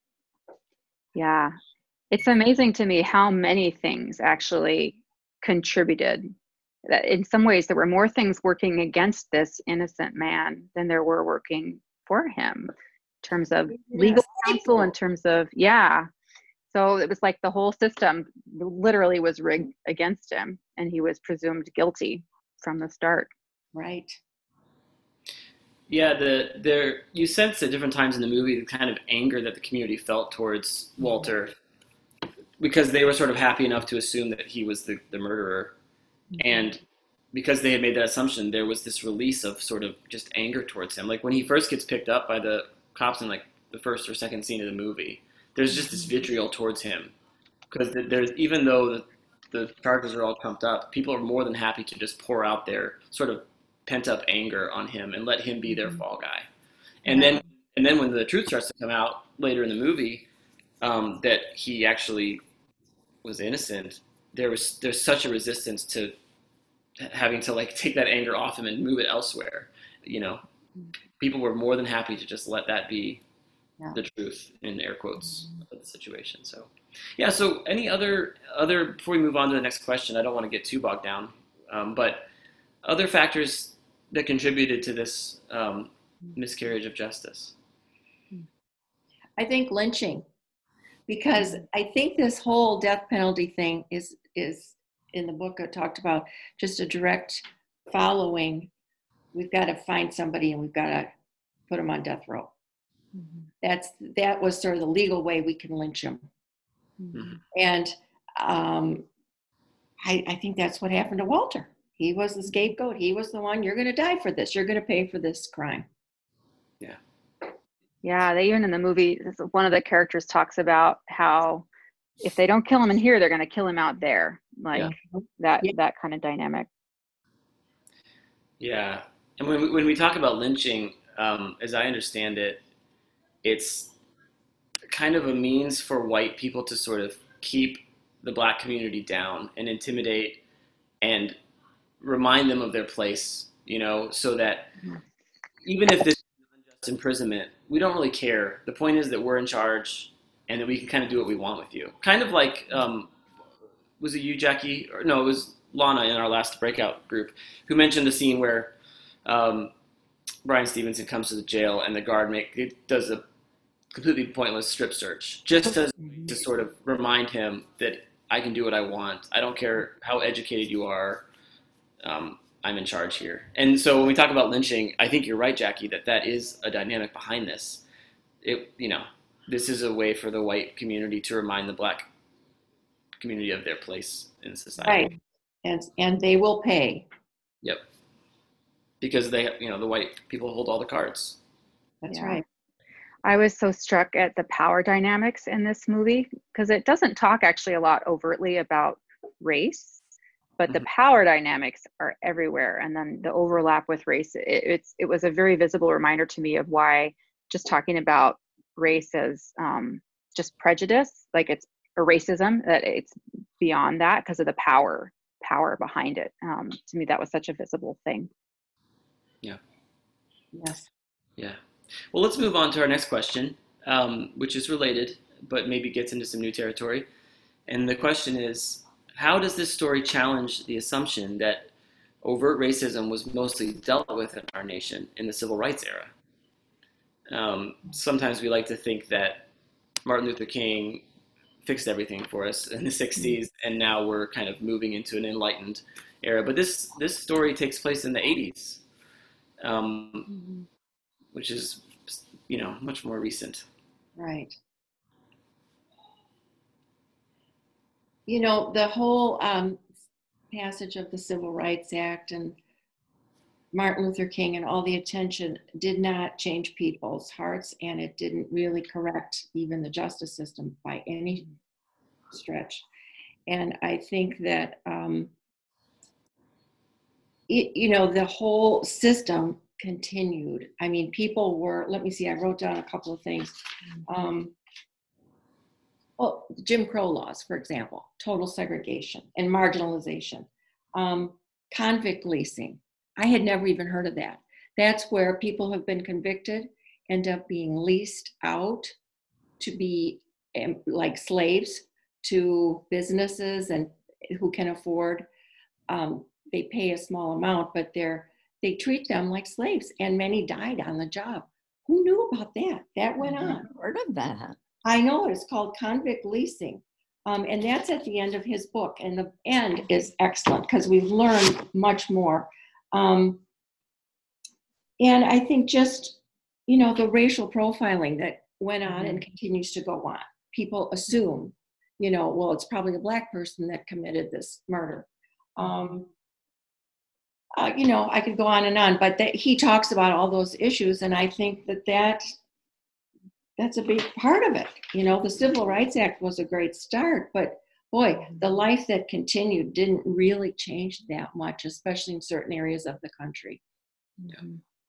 Yeah. It's amazing to me how many things actually contributed. That in some ways, there were more things working against this innocent man than there were working for him in terms of legal counsel, in terms of, yeah. So it was like the whole system literally was rigged against him and he was presumed guilty from the start. Right. Yeah, the there you sense at different times in the movie the kind of anger that the community felt towards Walter because they were sort of happy enough to assume that he was the, the murderer. And because they had made that assumption, there was this release of sort of just anger towards him. Like when he first gets picked up by the cops in like the first or second scene of the movie, there's just this vitriol towards him. Because there's, even though the, the charges are all trumped up, people are more than happy to just pour out their sort of pent up anger on him and let him be their fall guy. And Yeah. then and then when the truth starts to come out later in the movie, um, that he actually was innocent, there was there's such a resistance to having to like take that anger off him and move it elsewhere. You know, people were more than happy to just let that be Yeah. the truth in air quotes of the situation. So, yeah. So, any other other before we move on to the next question, I don't want to get too bogged down, um, but other factors that contributed to this um, miscarriage of justice. I think lynching, because I think this whole death penalty thing is is in the book I talked about just a direct following. We've got to find somebody and we've got to put them on death row. Mm-hmm. That's that was sort of the legal way we can lynch them. Mm-hmm. And um, I, I think that's what happened to Walter. He was the scapegoat. He was the one. You're going to die for this. You're going to pay for this crime. Yeah. Yeah, they even in the movie, one of the characters talks about how if they don't kill him in here, they're going to kill him out there. like Yeah. that that kind of dynamic. Yeah, and when we, when we talk about lynching, um, as I understand it, it's kind of a means for white people to sort of keep the black community down and intimidate and remind them of their place, you know, so that even if this is unjust imprisonment, we don't really care. The point is that we're in charge and that we can kind of do what we want with you. Kind of like, um, was it you, Jackie? Or no, it was Lana in our last breakout group who mentioned the scene where um, Bryan Stevenson comes to the jail and the guard make it does a completely pointless strip search just to, to sort of remind him that I can do what I want. I don't care how educated you are. Um, I'm in charge here. And so when we talk about lynching, I think you're right, Jackie, that that is a dynamic behind this. It, you know, this is a way for the white community to remind the black community of their place in society. Right. And, and they will pay. Yep. Because they, you know, the white people hold all the cards. That's Yeah. right. I was so struck at the power dynamics in this movie because it doesn't talk actually a lot overtly about race, but mm-hmm. the power dynamics are everywhere. And then the overlap with race, it, it's, it was a very visible reminder to me of why just talking about race as um, just prejudice, like it's or racism, that it's beyond that because of the power, power behind it. Um, to me, that was such a visible thing. Yeah. Yes. Yeah. Well, let's move on to our next question, um, which is related, but maybe gets into some new territory. And the question is, how does this story challenge the assumption that overt racism was mostly dealt with in our nation in the civil rights era? Um, sometimes we like to think that Martin Luther King fixed everything for us in the sixties, and now we're kind of moving into an enlightened era. But this, this story takes place in the eighties. Um, mm-hmm. which is, you know, much more recent. Right. You know, the whole um, passage of the Civil Rights Act and Martin Luther King and all the attention did not change people's hearts, and it didn't really correct even the justice system by any stretch. And I think that, um, it, you know, the whole system continued. I mean, people were, let me see, I wrote down a couple of things. Um, well, Jim Crow laws, for example, total segregation and marginalization. Um, convict leasing. I had never even heard of that. That's where people have been convicted, end up being leased out to be um, like slaves to businesses and who can afford, um, they pay a small amount, but they're they treat them like slaves, and many died on the job. Who knew about that? That went on. I've heard of that. I know, it's called convict leasing. Um, and that's at the end of his book. And the end is excellent because we've learned much more. Um, and I think just, you know, the racial profiling that went on and continues to go on. People assume, you know, well, it's probably a black person that committed this murder. Um, Uh, you know, I could go on and on, but that, he talks about all those issues, and I think that, that that's a big part of it. You know, the Civil Rights Act was a great start, but boy, the life that continued didn't really change that much, especially in certain areas of the country. Yeah.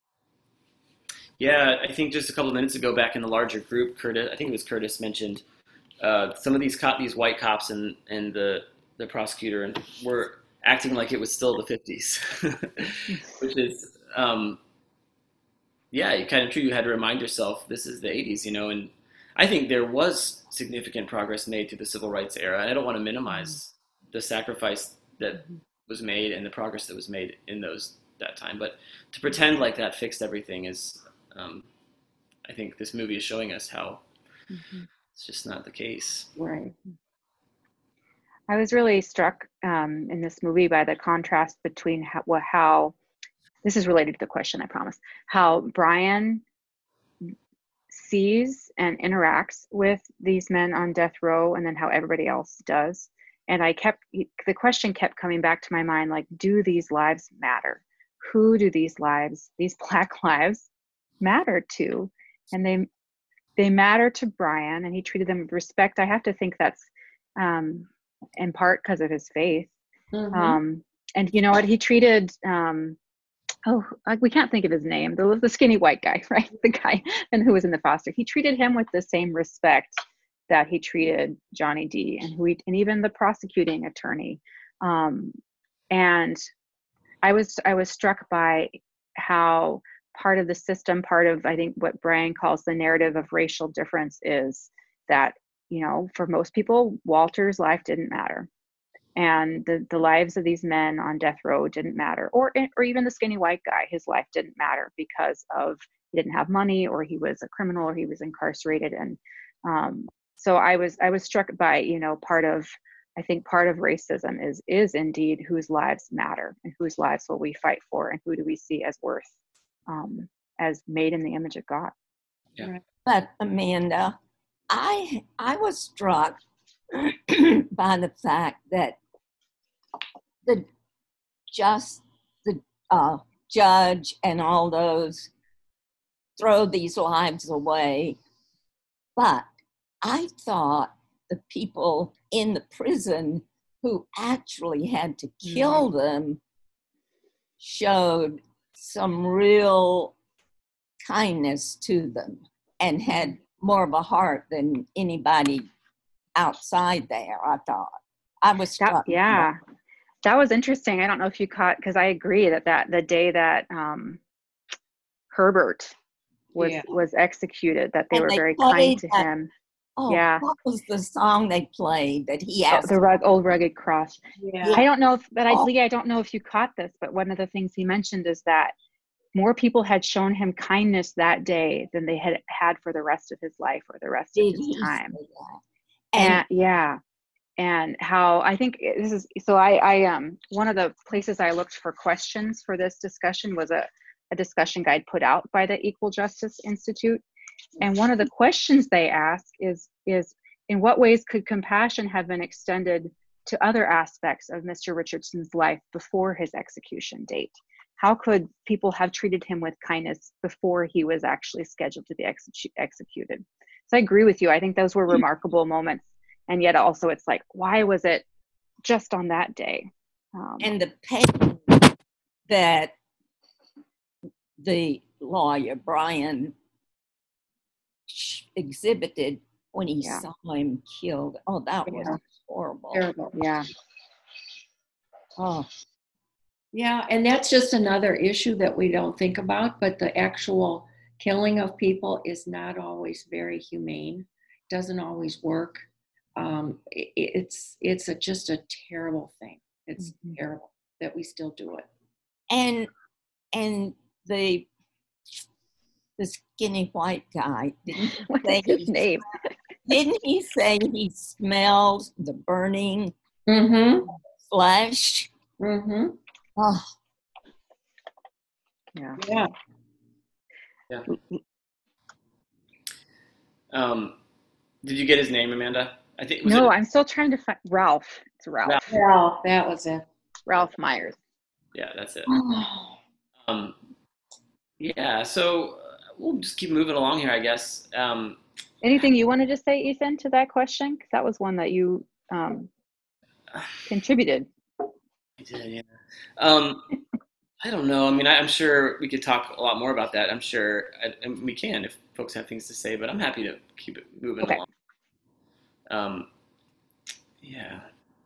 Yeah, I think just a couple of minutes ago, back in the larger group, Curtis, I think it was Curtis mentioned uh, some of these cop, these white cops and and the the prosecutor and were acting like it was still the fifties, which is, um, yeah, you kind of true. You had to remind yourself this is the eighties, you know, and I think there was significant progress made through the civil rights era. And I don't want to minimize the sacrifice that was made and the progress that was made in those that time. But to pretend like that fixed everything is, um, I think this movie is showing us how mm-hmm. it's just not the case. Right. I was really struck um, in this movie by the contrast between how, well, how, this is related to the question, I promise, how Brian sees and interacts with these men on death row and then how everybody else does. And I kept, the question kept coming back to my mind, like, do these lives matter? Who do these lives, these Black lives matter to? And they, they matter to Brian, and he treated them with respect. I have to think that's, um, in part because of his faith. Mhm. Um, and you know what? He treated, um, oh, like we can't think of his name, the, the skinny white guy, right? The guy and who was in the foster. He treated him with the same respect that he treated Johnny D and who he, and even the prosecuting attorney. Um, and I was I was struck by how part of the system, part of I think what Brian calls the narrative of racial difference is that, you know, for most people, Walter's life didn't matter. And the, the lives of these men on death row didn't matter, or or even the skinny white guy, his life didn't matter because of he didn't have money, or he was a criminal, or he was incarcerated. And um, so I was I was struck by, you know, part of I think part of racism is is indeed whose lives matter and whose lives will we fight for and who do we see as worth, um, as made in the image of God. Yeah. But Amanda, I I was struck by the fact that the just the uh, judge and all those throw these lives away, but I thought the people in the prison who actually had to kill them showed some real kindness to them and had more of a heart than anybody outside there, I thought. I was struck. That, yeah, that was interesting. I don't know if you caught, because I agree that, that the day that um, Herbert was Yeah. was executed, that they And were they very played kind to that- him. Oh, Yeah. what was the song they played that he Oh, asked? the rug, old rugged cross. Yeah. I don't know if, but I, Oh. Lee, I don't know if you caught this, but one of the things he mentioned is that more people had shown him kindness that day than they had had for the rest of his life or the rest Did of his he time. say that? And, And- yeah, and how I think this is so. I, I um one of the places I looked for questions for this discussion was a, a discussion guide put out by the Equal Justice Institute, and one of the questions they ask is is in what ways could compassion have been extended to other aspects of Mister Richardson's life before his execution date? How could people have treated him with kindness before he was actually scheduled to be execu- executed? So I agree with you. I think those were remarkable moments. And yet also it's like, why was it just on that day? Um, And the pain that the lawyer, Brian, sh- exhibited when he Yeah. saw him killed. Oh, that Yeah. was horrible. Terrible. Yeah. Oh, Yeah, and that's just another issue that we don't think about, but the actual killing of people is not always very humane, doesn't always work. Um, it, it's it's a, just a terrible thing. It's Mhm. terrible that we still do it. and and the the skinny white guy didn't he What say is his he- name? Didn't he say he smells the burning Mm-hmm. flesh? Mm-hmm. Oh, Yeah. Yeah. Yeah. Um, did you get his name, Amanda? I think. Was No, it, I'm still trying to find Ralph. It's Ralph. Ralph. Well, that was it. Ralph Myers. Yeah, that's it. Um, yeah. So uh, we'll just keep moving along here, I guess. Um, Anything you wanted to say, Ethan, to that question? Because that was one that you um, contributed. I did, yeah. Um, I don't know. I mean, I, I'm sure we could talk a lot more about that. I'm sure I, and we can if folks have things to say, but I'm happy to keep it moving Okay. along. Um, yeah.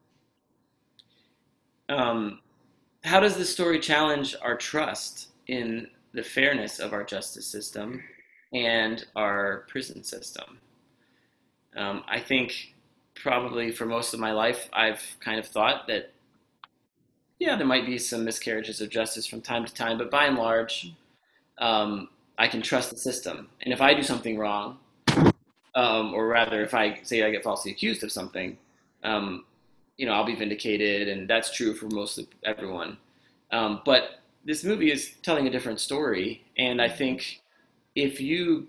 Um, how does this story challenge our trust in the fairness of our justice system and our prison system? Um, I think probably for most of my life, I've kind of thought that, yeah, there might be some miscarriages of justice from time to time, but by and large, um, I can trust the system. And if I do something wrong, um, or rather, if I say I get falsely accused of something, um, you know, I'll be vindicated, and that's true for most of everyone. Um, but this movie is telling a different story, and I think if you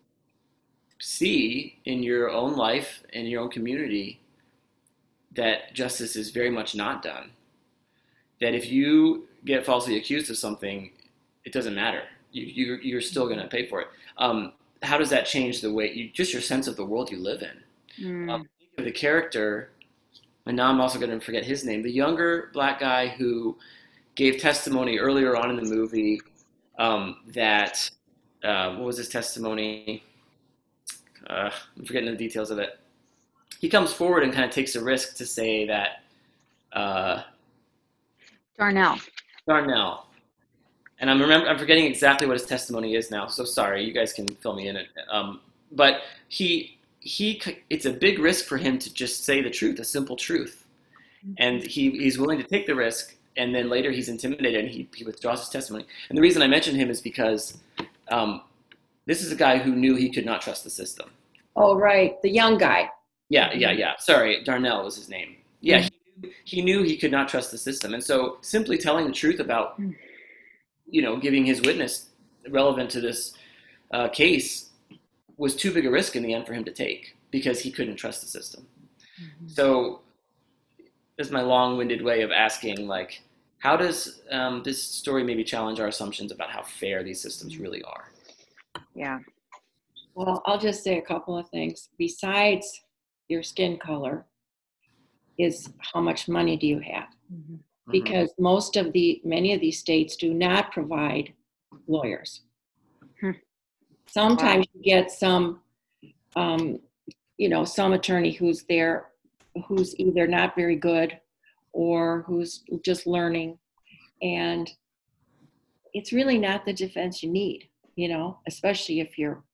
see in your own life, in your own community, that justice is very much not done, that if you get falsely accused of something, it doesn't matter. You, you, you're still going to pay for it. Um, how does that change the way, you, just your sense of the world you live in? Mm. Um, think of the character and now I'm also going to forget his name, the younger black guy who gave testimony earlier on in the movie um, that, uh, what was his testimony? Uh, I'm forgetting the details of it. He comes forward and kind of takes a risk to say that uh, Darnell. Darnell. And I'm remember I'm forgetting exactly what his testimony is now. So sorry, you guys can fill me in. It. Um, but he he it's a big risk for him to just say the truth, a simple truth, and he he's willing to take the risk. And then later he's intimidated and he, he withdraws his testimony. And the reason I mention him is because um, this is a guy who knew he could not trust the system. Oh, right. The young guy. Yeah, yeah, yeah. Sorry, Darnell was his name. Yeah, he, he knew he could not trust the system. And so simply telling the truth about, you know, giving his witness relevant to this uh, case was too big a risk in the end for him to take because he couldn't trust the system. Mm-hmm. So this is my long-winded way of asking, like, how does um, this story maybe challenge our assumptions about how fair these systems really are? Yeah. Well, I'll just say a couple of things. Besides your skin color, is how much money do you have? Mm-hmm. Because mm-hmm. most of the, many of these states do not provide lawyers. Hmm. Sometimes wow. you get some, um, you know, some attorney who's there who's either not very good or who's just learning. And it's really not the defense you need, you know, especially if you're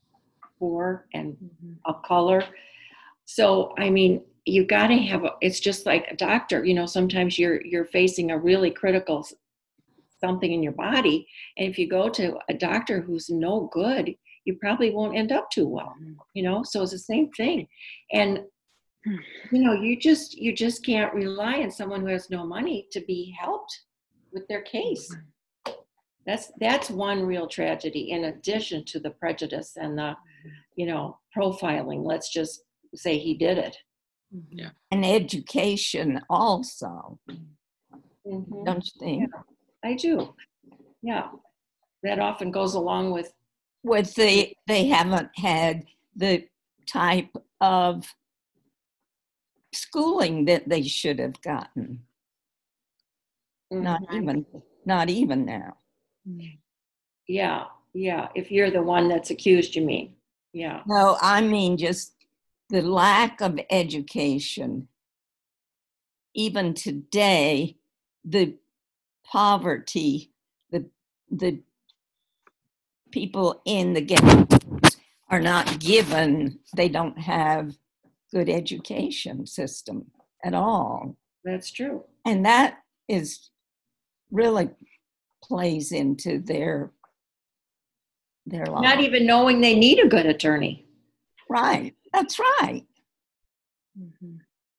poor and mm-hmm. of color. So, I mean, you got to have, a, it's just like a doctor, you know, sometimes you're, you're facing a really critical something in your body. And if you go to a doctor who's no good, you probably won't end up too well, you know? So it's the same thing. And you know, you just you just can't rely on someone who has no money to be helped with their case. That's that's one real tragedy in addition to the prejudice and the, you know, profiling. Let's just say he did it. Yeah. And education also. Mm-hmm. Don't you think? Yeah, I do. Yeah. That often goes along with with the they haven't had the type of schooling that they should have gotten. Mm-hmm. Not even, not even now. Yeah, yeah. If you're the one that's accused, you mean? Yeah. No, I mean just the lack of education. Even today, the poverty, the the people in the ghettos are not given. They don't have good education system at all. That's true. And that is really plays into their their life. Not even knowing they need a good attorney. Right. That's right. Mm-hmm.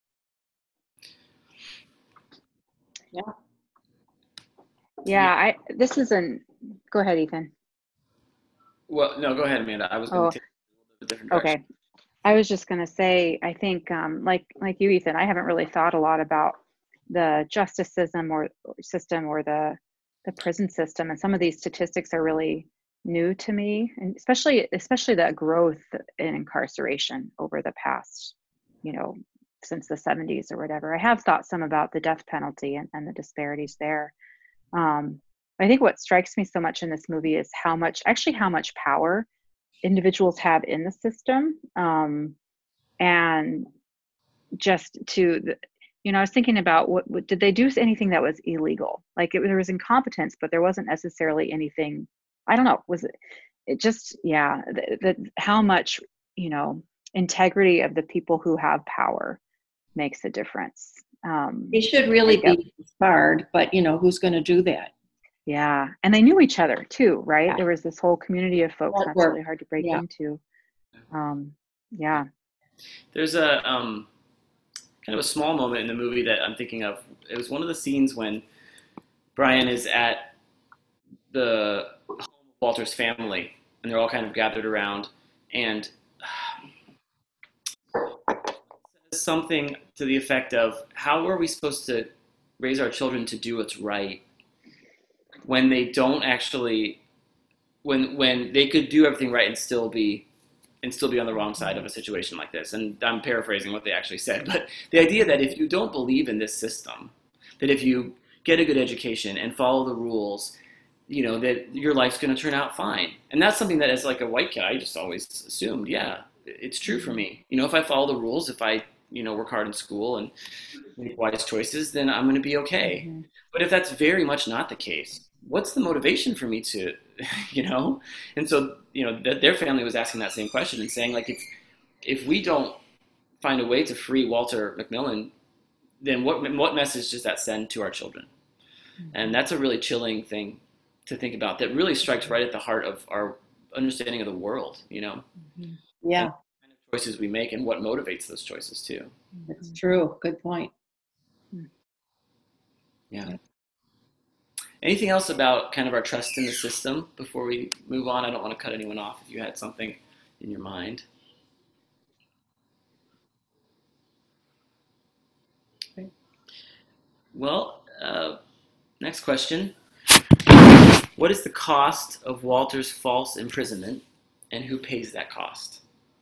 Yeah. Yeah, I this is an go ahead, Ethan. Well, no, go ahead, Amanda. I was going oh. to take a different direction. Okay. I was just going to say, I think, um, like like you, Ethan, I haven't really thought a lot about the justice system or system or the the prison system, and some of these statistics are really new to me, and especially especially the growth in incarceration over the past, you know, since the seventies or whatever. I have thought some about the death penalty and, and the disparities there. Um, I think what strikes me so much in this movie is how much, actually, how much power individuals have in the system, um, and just to, the, you know, I was thinking about what, what did they do anything that was illegal? Like it, there was incompetence, but there wasn't necessarily anything. I don't know. Was it? It just yeah. The, the how much you know integrity of the people who have power makes a difference. Um, they should really be barred, but you know who's going to do that? Yeah, and they knew each other too, right? Yeah. There was this whole community of folks that's really hard to break yeah. into. Um, yeah. There's a um, kind of a small moment in the movie that I'm thinking of. It was one of the scenes when Brian is at the home of Walter's family, and they're all kind of gathered around, and uh, says something to the effect of, how are we supposed to raise our children to do what's right when they don't actually, when when they could do everything right and still be and still be on the wrong side of a situation like this. And I'm paraphrasing what they actually said, but the idea that if you don't believe in this system, that if you get a good education and follow the rules, you know, that your life's going to turn out fine. And that's something that, as like a white kid, I just always assumed, yeah, it's true for me. You know, if I follow the rules, if I, you know, work hard in school and make wise choices, then I'm going to be okay. Mm-hmm. But if that's very much not the case, what's the motivation for me to, you know? And so, you know, th- their family was asking that same question and saying, like, if if we don't find a way to free Walter McMillian, then what what message does that send to our children? Mm-hmm. And that's a really chilling thing to think about. That really strikes right at the heart of our understanding of the world, you know? Mm-hmm. Yeah. And the kind of choices we make and what motivates those choices too. That's true. Good point. Yeah. yeah. Anything else about kind of our trust in the system before we move on? I don't want to cut anyone off if you had something in your mind. Okay. Well, uh, next question. What is the cost of Walter's false imprisonment, and who pays that cost?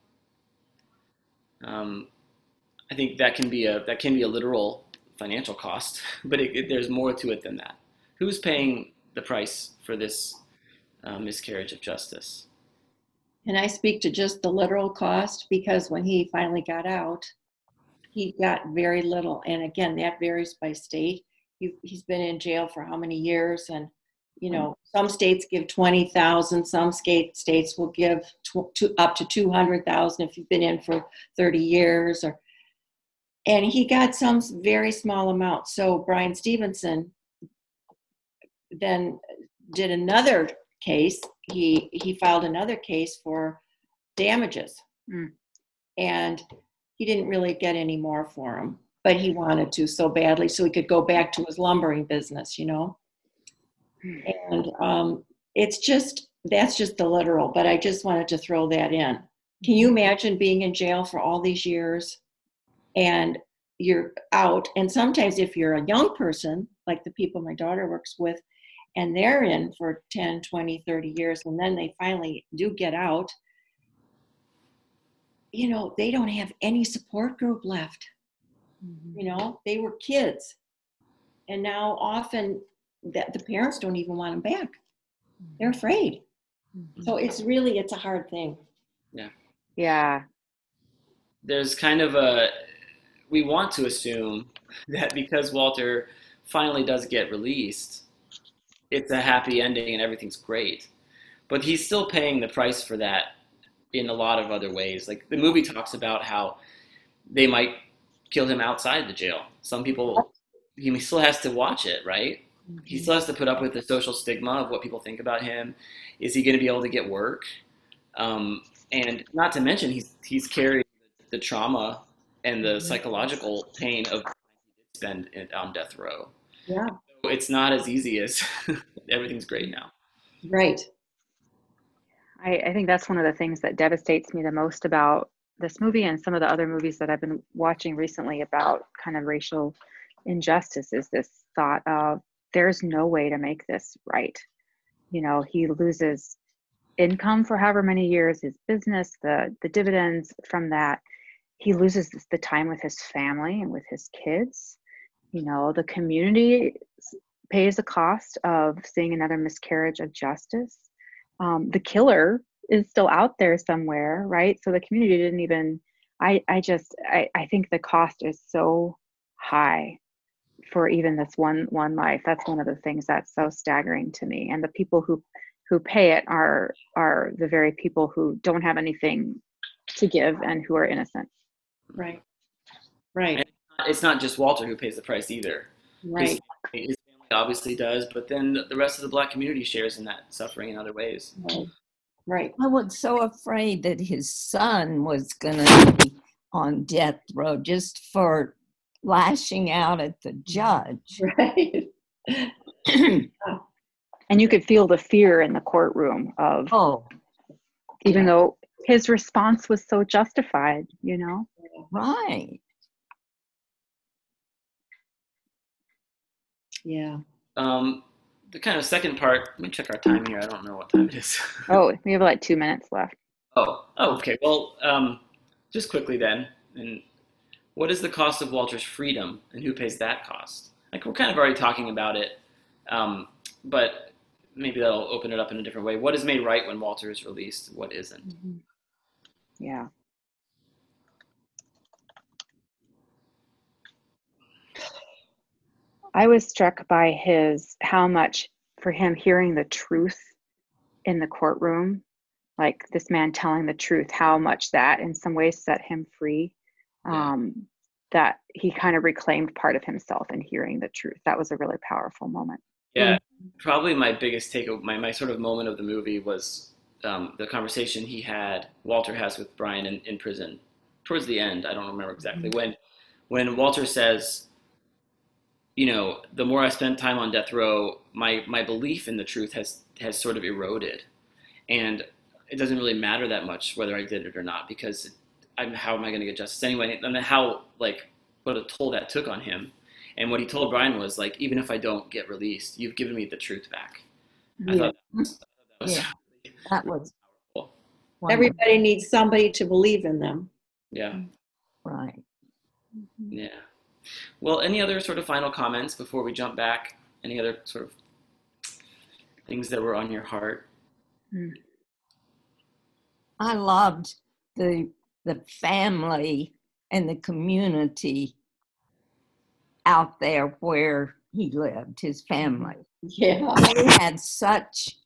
Um, I think that can be a that can be a literal financial cost, but it, it, there's more to it than that. Who's paying the price for this uh, miscarriage of justice? Can I speak to just the literal cost? Because when he finally got out, he got very little. And again, that varies by state. He, he's been in jail for how many years? And, you know, some states give twenty thousand, some state states will give tw- to, up to two hundred thousand if you've been in for thirty years. Or, and he got some very small amount. So Bryan Stevenson then did another case. He he filed another case for damages. Mm. And he didn't really get any more for him, but he wanted to so badly so he could go back to his lumbering business, you know. Mm. And um, it's just, that's just the literal, but I just wanted to throw that in. Can you imagine being in jail for all these years and you're out? And sometimes if you're a young person, like the people my daughter works with, and they're in for ten, twenty, thirty years, and then they finally do get out, you know, they don't have any support group left. Mm-hmm. You know, they were kids. And now often that the parents don't even want them back. Mm-hmm. They're afraid. Mm-hmm. So it's really, it's a hard thing. Yeah. Yeah. There's kind of a, we want to assume that because Walter finally does get released, it's a happy ending and everything's great. But he's still paying the price for that in a lot of other ways. Like the movie talks about how they might kill him outside the jail. Some people, he still has to watch it, right? Mm-hmm. He still has to put up with the social stigma of what people think about him. Is he going to be able to get work? Um, and not to mention, he's he's carried the trauma and the psychological pain of spend on death row. Yeah. It's not as easy as everything's great now. Right. I, I think that's one of the things that devastates me the most about this movie and some of the other movies that I've been watching recently about kind of racial injustice is this thought of there's no way to make this right. You know, he loses income for however many years, his business, the the dividends from that. He loses the time with his family and with his kids. You know, the community pays the cost of seeing another miscarriage of justice. Um, the killer is still out there somewhere, right? So the community didn't even, I, I just, I, I think the cost is so high for even this one, one life. That's one of the things that's so staggering to me. And the people who, who pay it are, are the very people who don't have anything to give and who are innocent. Right. Right. And it's not just Walter who pays the price either. Right. His, his family obviously does, but then the rest of the Black community shares in that suffering in other ways. Right. Right. I was so afraid that his son was going to be on death row just for lashing out at the judge. Right. And you could feel the fear in the courtroom of, oh, even yeah. though his response was so justified, you know? Right. Yeah. Um, the kind of second part, let me check our time here. I don't know what time it is. Oh, we have like two minutes left. Oh, oh, okay. Well, um, just quickly then, and what is the cost of Walter's freedom, and who pays that cost? Like we're kind of already talking about it, um, but maybe that'll open it up in a different way. What is made right when Walter is released? What isn't? Mm-hmm. Yeah. I was struck by his, how much for him hearing the truth in the courtroom, like this man telling the truth, how much that in some ways set him free. Um, that he kind of reclaimed part of himself in hearing the truth. That was a really powerful moment. Yeah, probably my biggest take, my, my sort of moment of the movie was um, the conversation he had, Walter has with Brian in, in prison. Towards the end, I don't remember exactly, Mm-hmm. when when Walter says, you know, the more I spent time on death row, my, my belief in the truth has, has sort of eroded. And it doesn't really matter that much whether I did it or not, because I'm, how am I going to get justice anyway? And then how, like, what a toll that took on him. And what he told Brian was, like, even if I don't get released, you've given me the truth back. I Yeah. thought that was, that was Yeah. That was cool. Everybody needs somebody to believe in them. Yeah. right. Yeah. Well, any other sort of final comments before we jump back? Any other sort of things that were on your heart? I loved the the family and the community out there where he lived, his family. Yeah. They had such,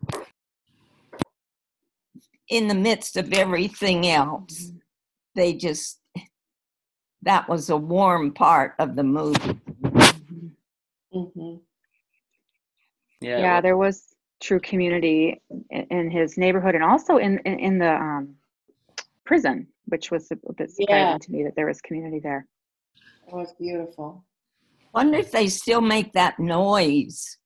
in the midst of everything else, they just, that was a warm part of the movie. Mm-hmm. Yeah, Yeah, well, there was true community in, in his neighborhood and also in, in, in the um, prison, which was a bit surprising Yeah. to me that there was community there. It was beautiful. Wonder if they still make that noise.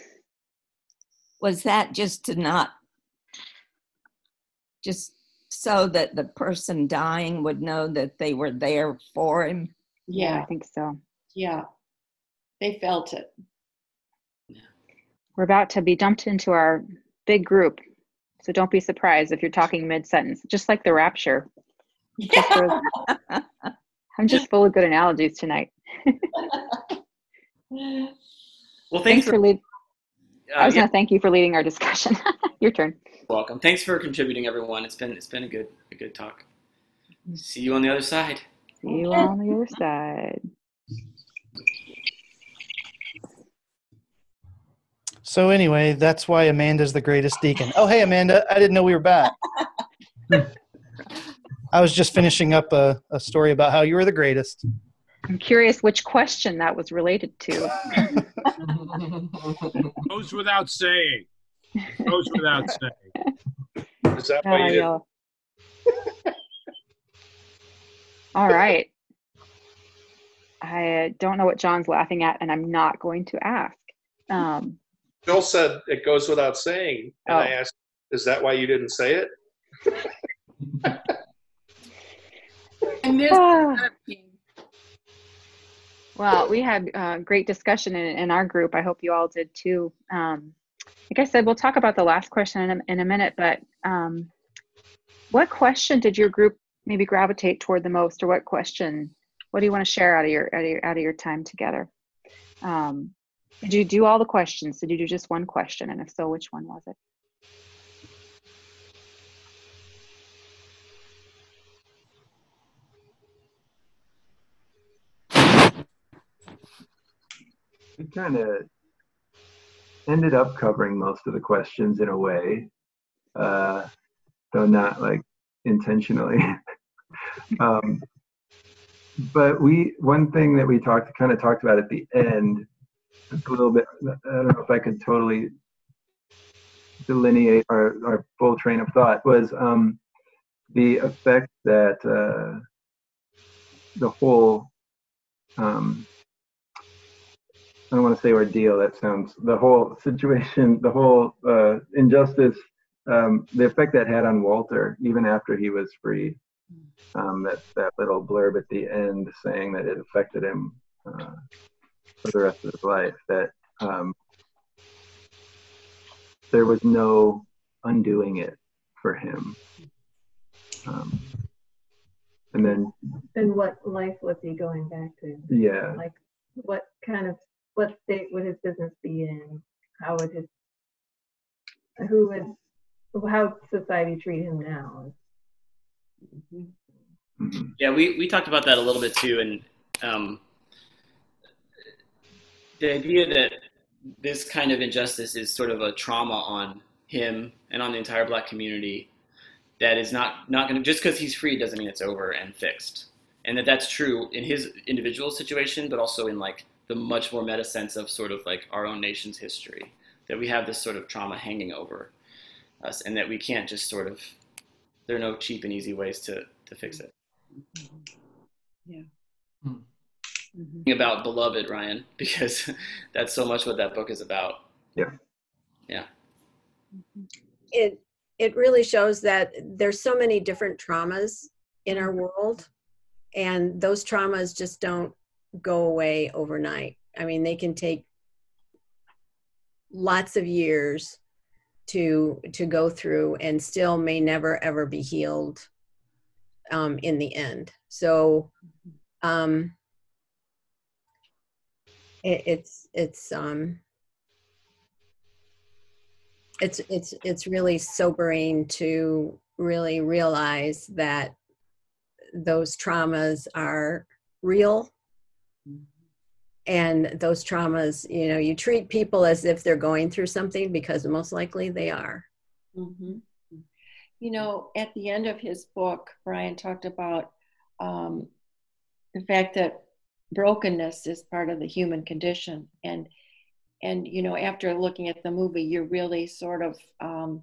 Was that just to not, just so that the person dying would know that they were there for him? Yeah. I think so. Yeah. They felt it. We're about to be dumped into our big group, so don't be surprised if you're talking mid-sentence, just like the rapture. Just for- I'm just full of good analogies tonight. well Thanks, thanks, for, for, lead. uh, I was yeah, going to thank you for leading our discussion. Your turn. welcome. Thanks for contributing, everyone. It's been it's been a good a good talk. See you on the other side. See you on the other side. So anyway, that's why Amanda's the greatest deacon. Oh, hey, Amanda, I didn't know we were back. I was just finishing up a, a story about how you were the greatest. I'm curious which question that was related to. Goes without saying. Goes without saying. Is that Oh, why you didn't? y'all. All right. I don't know what John's laughing at, and I'm not going to ask. Um, Jill said it goes without saying, and Oh. I asked, "Is that why you didn't say it?" I missed Ah. that. Well, we had uh, great discussion in, in our group. I hope you all did too. Um, like I said, we'll talk about the last question in a, in a minute, but um, what question did your group maybe gravitate toward the most, or what question, what do you want to share out of your, out of your, out of your time together? Um, did you do all the questions? Did you do just one question? And if so, which one was it? We kind of ended up covering most of the questions in a way, uh, though not like intentionally. um, but we, one thing that we talked, kind of talked about at the end, a little bit, I don't know if I could totally delineate our, our full train of thought, was um, the effect that uh, the whole, um, I don't want to say ordeal, that sounds, the whole situation, the whole uh, injustice, um, the effect that had on Walter, even after he was free. Um, that, that little blurb at the end saying that it affected him uh, for the rest of his life, that um, there was no undoing it for him. Um, and then, And what life was he going back to? yeah, Like, what kind of, what state would his business be in? How would his, who would, how would society treat him now? Yeah, we, we talked about that a little bit too, and um, the idea that this kind of injustice is sort of a trauma on him and on the entire Black community that is not, not going to, just because he's free doesn't mean it's over and fixed. And that that's true in his individual situation, but also in like the much more meta sense of sort of like our own nation's history, that we have this sort of trauma hanging over us and that we can't just sort of, there are no cheap and easy ways to, to fix it. Yeah. Mm-hmm. About Beloved, Ryan, because that's so much what that book is about. Yeah. Yeah. It it really shows that there's so many different traumas in our world, and those traumas just don't go away overnight. I mean, they can take lots of years to to go through and still may never ever be healed um, in the end. So um, it, it's it's um, it's it's it's really sobering to really realize that those traumas are real. And those traumas, you know, you treat people as if they're going through something because most likely they are. Mm-hmm. You know, at the end of his book, Brian talked about um, the fact that brokenness is part of the human condition. And, and you know, after looking at the movie, you're really sort of, um,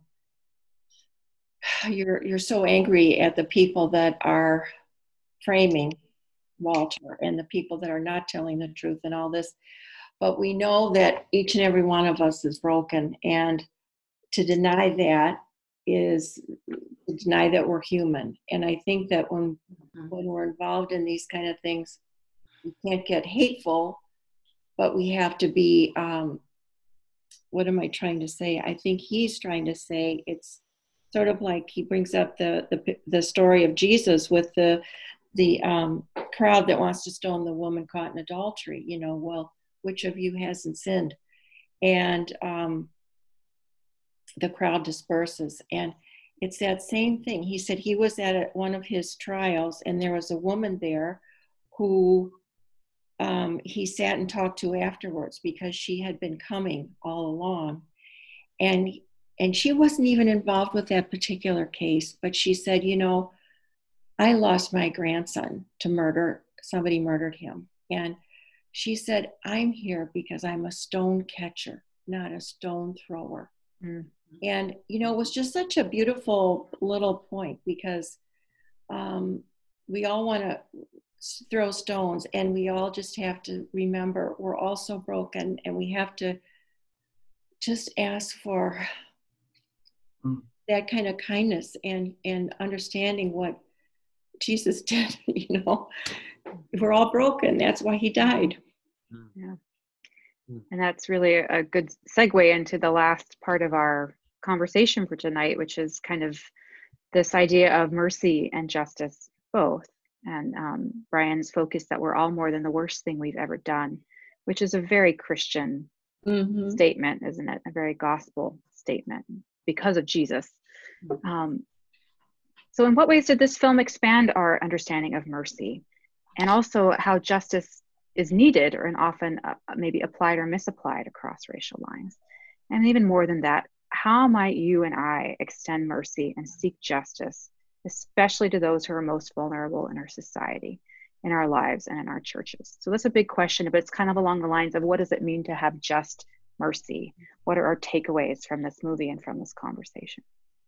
you're, you're so angry at the people that are framing Walter and the people that are not telling the truth and all this. But we know that each and every one of us is broken. And to deny that is to deny that we're human. And I think that when, when we're involved in these kind of things, we can't get hateful, but we have to be, um, what am I trying to say? I think he's trying to say it's sort of like he brings up the, the, the story of Jesus with the the um, crowd that wants to stone the woman caught in adultery. You know, well, which of you hasn't sinned? And um, the crowd disperses. And it's that same thing. He said he was at a, one of his trials, and there was a woman there who um, he sat and talked to afterwards because she had been coming all along. And, and she wasn't even involved with that particular case, but she said, you know, I lost my grandson to murder. Somebody murdered him. And she said, I'm here because I'm a stone catcher, not a stone thrower. Mm-hmm. And, you know, it was just such a beautiful little point because um, we all want to throw stones, and we all just have to remember we're all so broken, and we have to just ask for mm. that kind of kindness and, and understanding what Jesus did. You know, we're all broken. That's why he died. Yeah. And that's really a good segue into the last part of our conversation for tonight, which is kind of this idea of mercy and justice both. And um, Brian's focus that we're all more than the worst thing we've ever done, which is a very Christian mm-hmm. statement, isn't it? A very gospel statement because of Jesus. Um, So in what ways did this film expand our understanding of mercy, and also how justice is needed or and often uh, maybe applied or misapplied across racial lines? And even more than that, how might you and I extend mercy and seek justice, especially to those who are most vulnerable in our society, in our lives, and in our churches? So that's a big question, but it's kind of along the lines of what does it mean to have just mercy? What are our takeaways from this movie and from this conversation?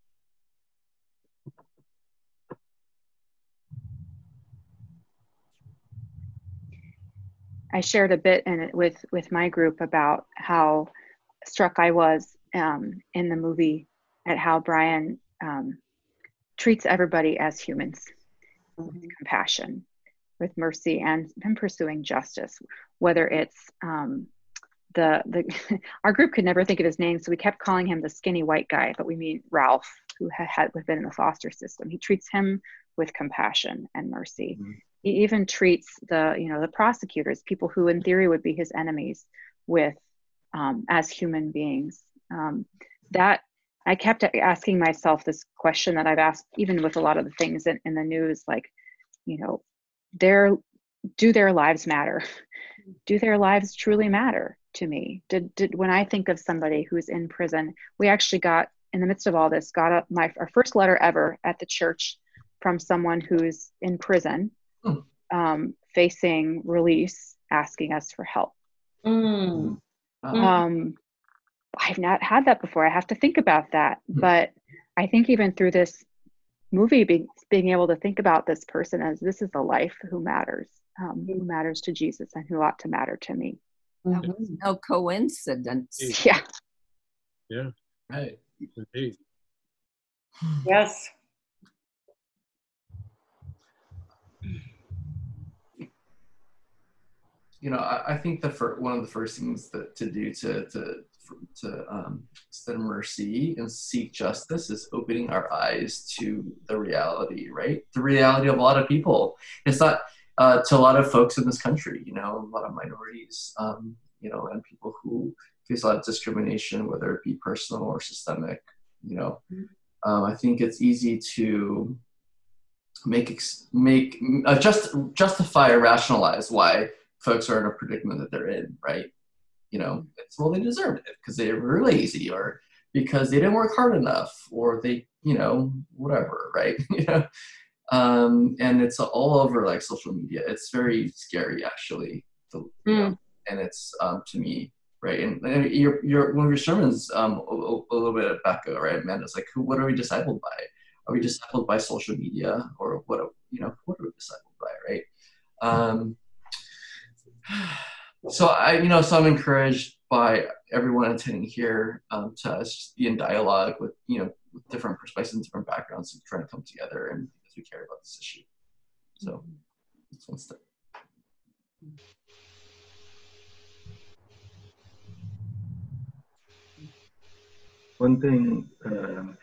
I shared a bit in it with, with my group about how struck I was um, in the movie at how Brian um, treats everybody as humans, mm-hmm. with compassion, with mercy, and him pursuing justice. Whether it's um, the the our group could never think of his name, so we kept calling him the skinny white guy, but we mean Ralph. who had, had been in the foster system. He treats him with compassion and mercy. Mm-hmm. He even treats the, you know, the prosecutors, people who in theory would be his enemies, with um, as human beings. Um, that I kept asking myself this question that I've asked even with a lot of the things in, in the news, like, you know, their do their lives matter? Do their lives truly matter to me? Did did when I think of somebody who's in prison, we actually got, in the midst of all this, got a, my our first letter ever at the church from someone who's in prison, um, facing release, asking us for help. Mm. Um, I've not had that before. I have to think about that. But I think even through this movie, being, being able to think about this person as this is a life who matters, um, who matters to Jesus and who ought to matter to me. That was no coincidence. Yeah. Yeah. Right. Indeed. Yes. You know, I, I think the fir- one of the first things that to do to to to um, extend mercy and seek justice is opening our eyes to the reality, right? The reality of a lot of people. It's not uh, to a lot of folks in this country. You know, a lot of minorities. Um, you know, and people who face a lot of discrimination, whether it be personal or systemic. You know, um, I think it's easy to make ex- make uh, just justify or rationalize why folks are in a predicament that they're in, right? You know, it's, well, they deserved it because they were lazy, or because they didn't work hard enough, or they, you know, whatever, right? you know, um, and it's all over like social media. It's very scary, actually, to, you Mm. know, and it's um, to me, right? And, and your your one of your sermons, um, a, a little bit back, right, man? It's like, who, what are we discipled by? Are we discipled by social media, or what? You know, what are we discipled by, right? Um, So I, you know, so I'm encouraged by everyone attending here um, to us be in dialogue with, you know, with different perspectives and different backgrounds and trying to come together and because we care about this issue. So that's one step. One thing um,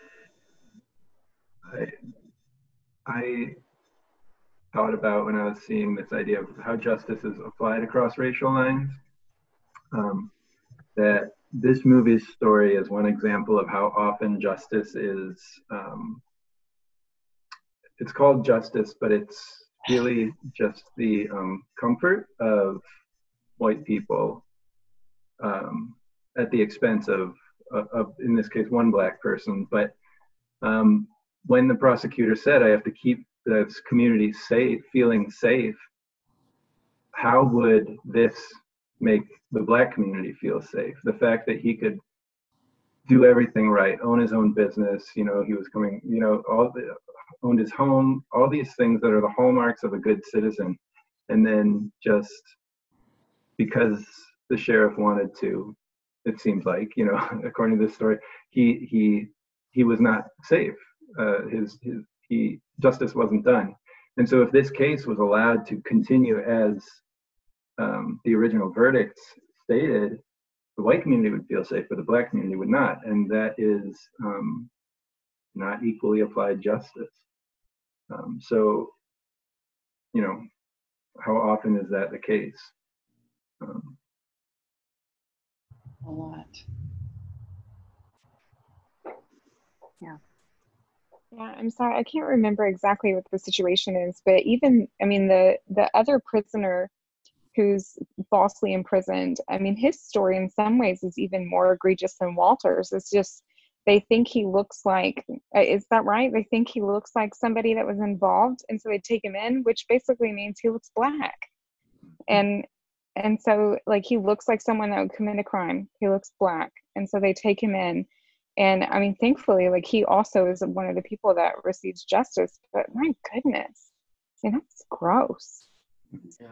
I I thought about when I was seeing this idea of how justice is applied across racial lines, um, that this movie's story is one example of how often justice is, um, it's called justice, but it's really just the um, comfort of white people um, at the expense of, of, of, in this case, one black person. But um, when the prosecutor said, I have to keep this community safe, feeling safe, how would this make the black community feel safe? The fact that he could do everything right, own his own business, you know, he was coming, you know, all the, owned his home, all these things that are the hallmarks of a good citizen. And then just because the sheriff wanted to, it seems like, you know, according to this story, he he he was not safe. Uh, his his he justice wasn't done. And so if this case was allowed to continue as um, the original verdict stated, the white community would feel safe, but the black community would not. And that is um, not equally applied justice. Um, so, you know, how often is that the case? Um, A lot. Yeah. Yeah, I'm sorry, I can't remember exactly what the situation is, but even, I mean, the the other prisoner who's falsely imprisoned, I mean, his story in some ways is even more egregious than Walter's. It's just, they think he looks like, is that right? They think he looks like somebody that was involved, and so they take him in, which basically means he looks black. And and so, like, he looks like someone that would commit a crime. He looks black, and so they take him in. And I mean, thankfully, like, he also is one of the people that receives justice. But my goodness, I mean, that's gross. Yeah.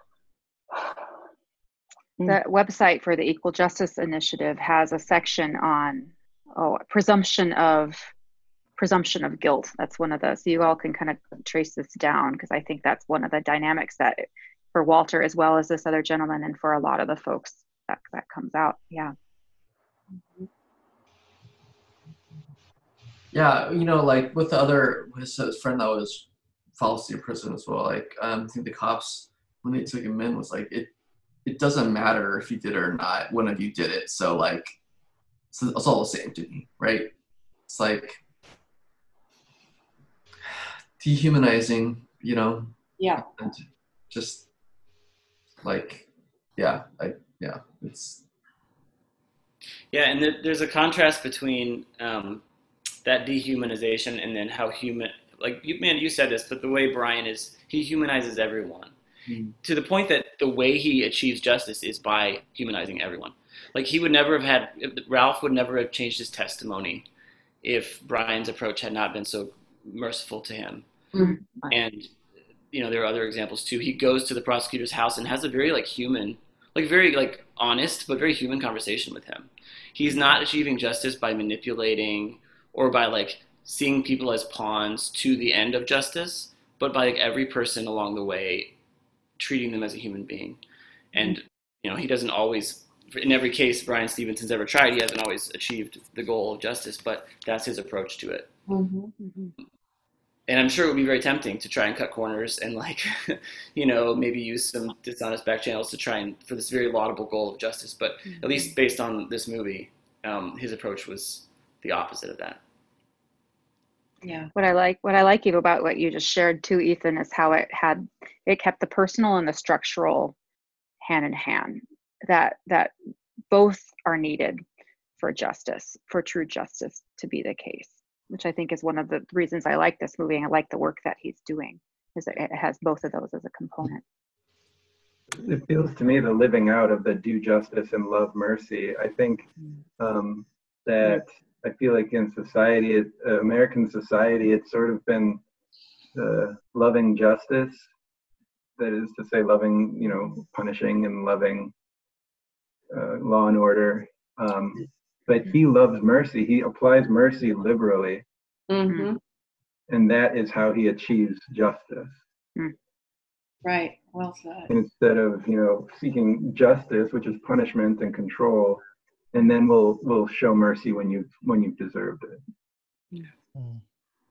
The website for the Equal Justice Initiative has a section on oh presumption of presumption of guilt. That's one of the, so you all can kind of trace this down, because I think that's one of the dynamics that for Walter as well as this other gentleman, and for a lot of the folks that that comes out. Yeah. Yeah, you know, like with the other, with his friend that was falsely in prison as well. Like, um, I think the cops, when they took him in, was like, it it doesn't matter if you did it or not. One of you did it. So, like, it's, it's all the same to me, right? It's like dehumanizing, you know? Yeah. And just like, yeah, I, yeah, it's. Yeah, and there, there's a contrast between um, that dehumanization and then how human, like, you, man, you said this, but the way Brian is, he humanizes everyone. Mm. To the point that the way he achieves justice is by humanizing everyone. Like, he would never have had, Ralph would never have changed his testimony if Brian's approach had not been so merciful to him. Mm. And, you know, there are other examples too. He goes to the prosecutor's house and has a very, like, human, like, very, like, honest, but very human conversation with him. He's not achieving justice by manipulating or by, like, seeing people as pawns to the end of justice, but by, like, every person along the way treating them as a human being. And, you know, he doesn't always, in every case Brian Stevenson's ever tried, he hasn't always achieved the goal of justice, but that's his approach to it. Mm-hmm, mm-hmm. And I'm sure it would be very tempting to try and cut corners and, like, you know, maybe use some dishonest back channels to try and, for this very laudable goal of justice. But mm-hmm. at least based on this movie, um, his approach was the opposite of that. Yeah. What I like, what I like Eva, about what you just shared too, Ethan, is how it had, it kept the personal and the structural hand in hand. That that both are needed for justice, for true justice to be the case, which I think is one of the reasons I like this movie and I like the work that he's doing, is that it has both of those as a component. It feels to me the living out of the do justice and love mercy. I think um, that I feel like in society, it, uh, American society, it's sort of been uh, loving justice. That is to say, loving, you know, punishing and loving uh, law and order. Um, but he loves mercy. He applies mercy liberally. Mm-hmm. And that is how he achieves justice. Mm. Right. Well said. Instead of, you know, seeking justice, which is punishment and control, and then we'll we'll show mercy when you when you've deserved it. Mm.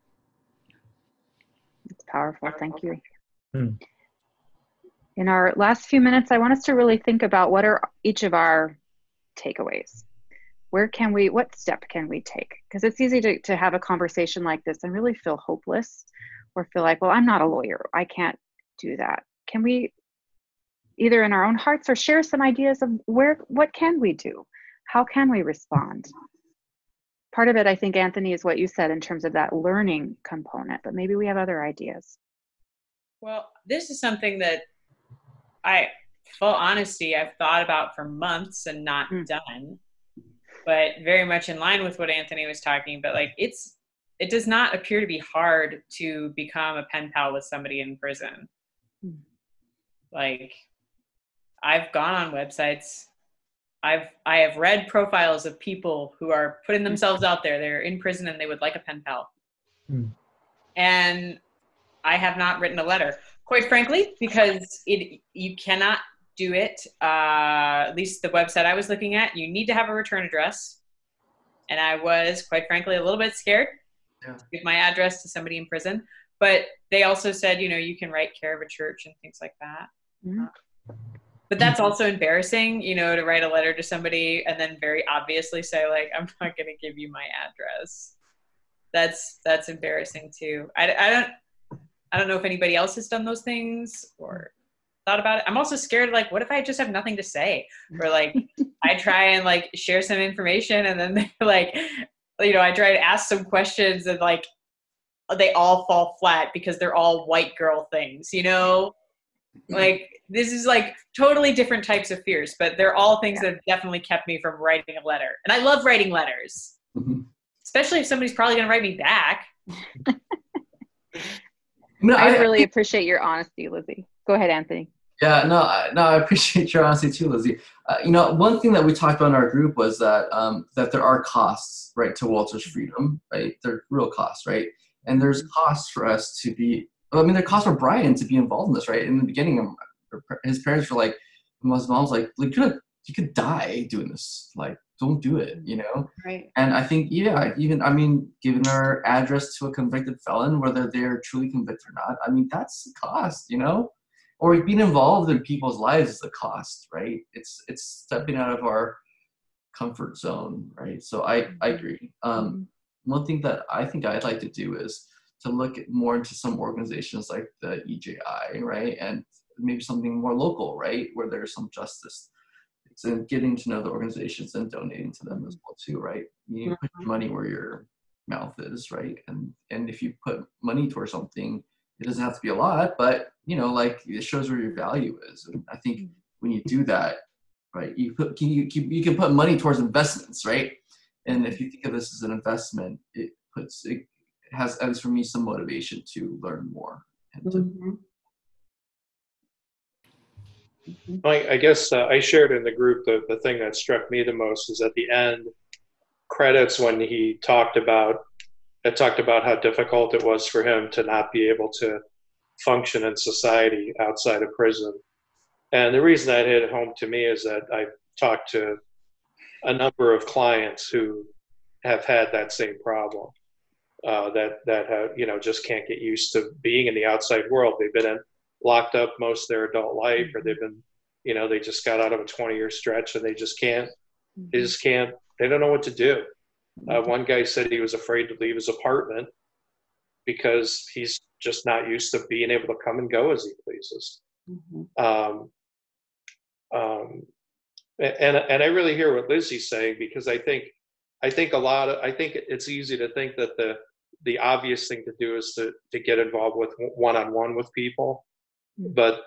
It's powerful. Thank you. Mm. In our last few minutes, I want us to really think about what are each of our takeaways. Where can we, what step can we take? Because it's easy to, to have a conversation like this and really feel hopeless or feel like, well, I'm not a lawyer. I can't do that. Can we either in our own hearts or share some ideas of where, what can we do? How can we respond? Part of it, I think, Anthony, is what you said in terms of that learning component, but maybe we have other ideas. Well, this is something that I, full honesty, I've thought about for months and not mm. done, but very much in line with what Anthony was talking about. Like, it's, it does not appear to be hard to become a pen pal with somebody in prison. Mm. Like, I've gone on websites. I've, I have read profiles of people who are putting themselves out there. They're in prison and they would like a pen pal. Mm. And I have not written a letter, quite frankly, because it, you cannot do it. Uh, at least the website I was looking at, you need to have a return address. And I was, quite frankly, a little bit scared yeah. to give my address to somebody in prison. But they also said, you know, you can write care of a church and things like that. Mm-hmm. Uh, but that's also embarrassing, you know, to write a letter to somebody and then very obviously say, like, I'm not going to give you my address. That's that's embarrassing too. I, I don't I don't know if anybody else has done those things or thought about it. I'm also scared, like, what if I just have nothing to say? Or, like, I try and, like, share some information and then they're like, you know, I try to ask some questions and, like, they all fall flat because they're all white girl things, you know? Like, this is, like, totally different types of fears, but they're all things that have definitely kept me from writing a letter. And I love writing letters, mm-hmm. especially if somebody's probably going to write me back. No, I, I really appreciate your honesty, Lizzie. Go ahead, Anthony. Yeah, no, I, no, I appreciate your honesty too, Lizzie. Uh, you know, one thing that we talked about in our group was that um, that there are costs, right, to Walter's freedom, right? There are real costs, right? And there's costs for us to be. I mean, there are costs for Brian to be involved in this, right? In the beginning, his parents were like, his mom was like, "You could, you could die doing this. Like, don't do it, you know? Right. And I think, yeah, even, I mean, giving our address to a convicted felon, whether they're truly convicted or not, I mean, that's the cost, you know? Or being involved in people's lives is the cost, right? It's it's stepping out of our comfort zone, right? So I, I agree. Um, one thing that I think I'd like to do is to look at more into some organizations like the E J I, right? And maybe something more local, right? Where there's some justice. And getting to know the organizations and donating to them as well too, right? You put your money where your mouth is, right? And and if you put money towards something, it doesn't have to be a lot, but you know, like it shows where your value is. And I think when you do that, right, you put you you, you can put money towards investments, right? And if you think of this as an investment, it puts it has, at least for me, some motivation to learn more. And to, Mm-hmm. I, I guess uh, I shared in the group the, the thing that struck me the most is at the end credits when he talked about it talked about how difficult it was for him to not be able to function in society outside of prison. And the reason that hit home to me is that I talked to a number of clients who have had that same problem, uh, that that have, you know, just can't get used to being in the outside world. They've been in, locked up most of their adult life, or they've been, you know, they just got out of a twenty-year stretch and they just can't, they just can't, they don't know what to do. Uh, one guy said he was afraid to leave his apartment because he's just not used to being able to come and go as he pleases. Mm-hmm. Um, um, and and I really hear what Lizzie's saying, because I think I think a lot of I think it's easy to think that the the obvious thing to do is to to get involved with one-on-one with people, but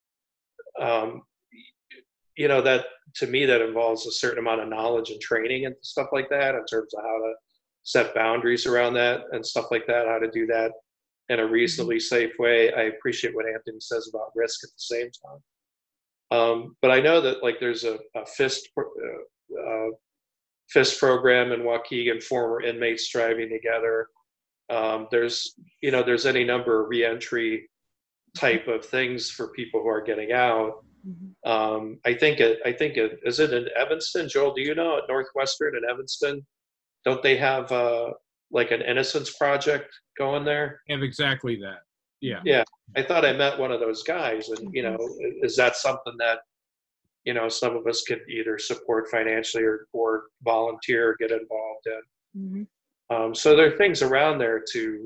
um, you know, that to me that involves a certain amount of knowledge and training and stuff like that in terms of how to set boundaries around that and stuff like that, how to do that in a reasonably safe way. I appreciate what Anthony says about risk at the same time. Um, but I know that like there's a, a FIST uh, uh, FIST program in Waukegan, former inmates striving together. Um, there's you know there's any number of reentry type of things for people who are getting out. Mm-hmm. Um, I think it. I think it is it in Evanston, Joel. Do you know at Northwestern in Evanston? Don't they have uh, like an Innocence Project going there? Have exactly that. Yeah. Yeah. I thought I met one of those guys, and you know, is that something that you know some of us could either support financially or or volunteer or get involved in? Mm-hmm. Um, so there are things around there to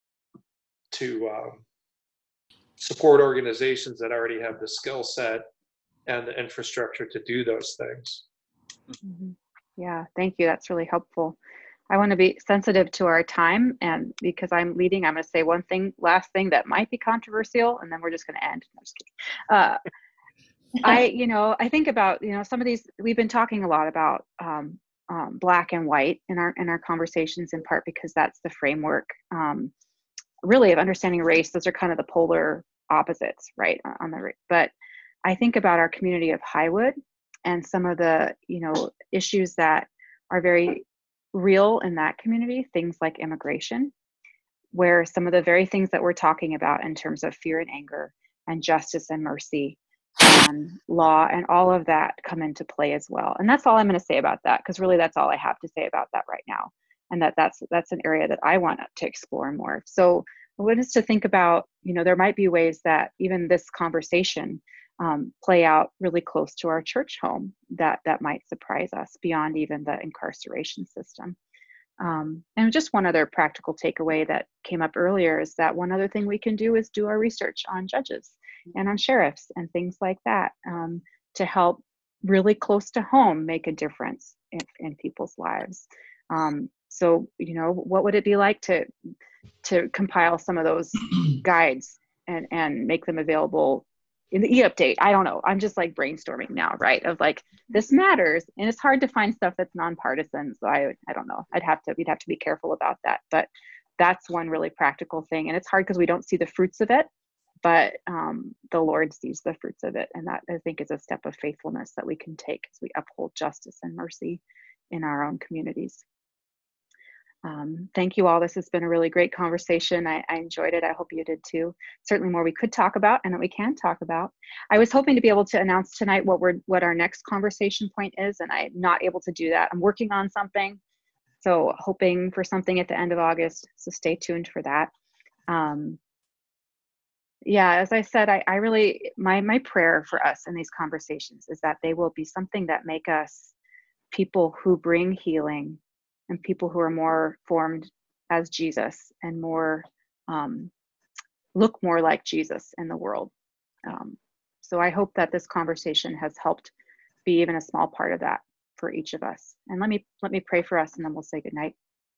to um, support organizations that already have the skill set and the infrastructure to do those things. Mm-hmm. Yeah, thank you. That's really helpful. I want to be sensitive to our time, and because I'm leading, I'm going to say one thing, last thing that might be controversial, and then we're just going to end. I'm just kidding. Uh, I, you know, I think about, you know, some of these, we've been talking a lot about um, um, black and white in our, in our conversations, in part because that's the framework um, really of understanding race. Those are kind of the polar opposites, right? On the, but I think about our community of Highwood and some of the, you know, issues that are very real in that community, things like immigration, where some of the very things that we're talking about in terms of fear and anger and justice and mercy and law and all of that come into play as well. And that's all I'm going to say about that, because really that's all I have to say about that right now. And that that's that's an area that I want to explore more. So I want us to think about, you know, there might be ways that even this conversation um, play out really close to our church home that that might surprise us beyond even the incarceration system. Um, and just one other practical takeaway that came up earlier is that one other thing we can do is do our research on judges and on sheriffs and things like that um, to help really close to home make a difference in, in people's lives. Um, so, you know, what would it be like to to compile some of those guides and, and make them available in the e-update? I don't know. I'm just like brainstorming now, right? Of like, this matters. And it's hard to find stuff that's nonpartisan. So I, I don't know. I'd have to, we'd have to be careful about that. But that's one really practical thing. And it's hard because we don't see the fruits of it, but um, the Lord sees the fruits of it. And that, I think, is a step of faithfulness that we can take as we uphold justice and mercy in our own communities. Um, thank you all. This has been a really great conversation. I, I enjoyed it. I hope you did too. Certainly more we could talk about and that we can talk about. I was hoping to be able to announce tonight what we're what our next conversation point is, and I'm not able to do that. I'm working on something, so hoping for something at the end of August. So stay tuned for that. Um, yeah, as I said, I, I really my my prayer for us in these conversations is that they will be something that make us people who bring healing, and people who are more formed as Jesus and more um, look more like Jesus in the world. Um, so I hope that this conversation has helped be even a small part of that for each of us. And let me let me pray for us, and then we'll say goodnight.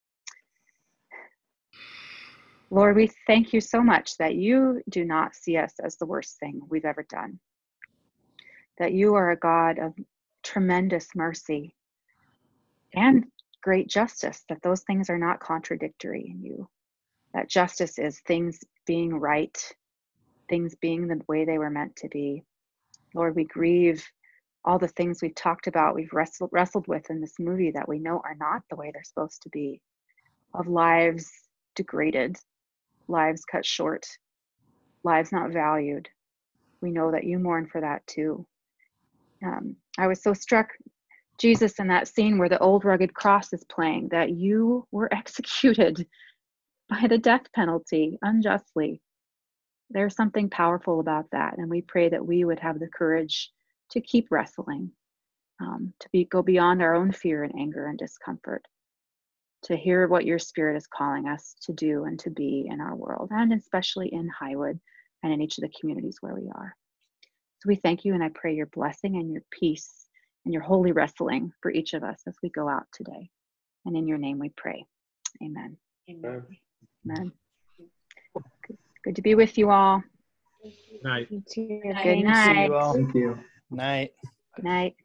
Lord, we thank you so much that you do not see us as the worst thing we've ever done. That you are a God of tremendous mercy and great justice, that those things are not contradictory in you, that justice is things being right, things being the way they were meant to be. Lord, we grieve all the things we've talked about, we've wrestled, wrestled with in this movie that we know are not the way they're supposed to be, of lives degraded, lives cut short, lives not valued. We know that you mourn for that too. Um, I was so struck, Jesus, in that scene where the old rugged cross is playing, that you were executed by the death penalty unjustly. There's something powerful about that, and we pray that we would have the courage to keep wrestling, um, to be go beyond our own fear and anger and discomfort, to hear what your Spirit is calling us to do and to be in our world, and especially in Highwood and in each of the communities where we are. So we thank you, and I pray your blessing and your peace and your holy wrestling for each of us as we go out today. And in your name we pray. Amen. Amen. Amen. Good, good to be with you all. Night. Good Good to see night. you all. Thank you. Night. Good night.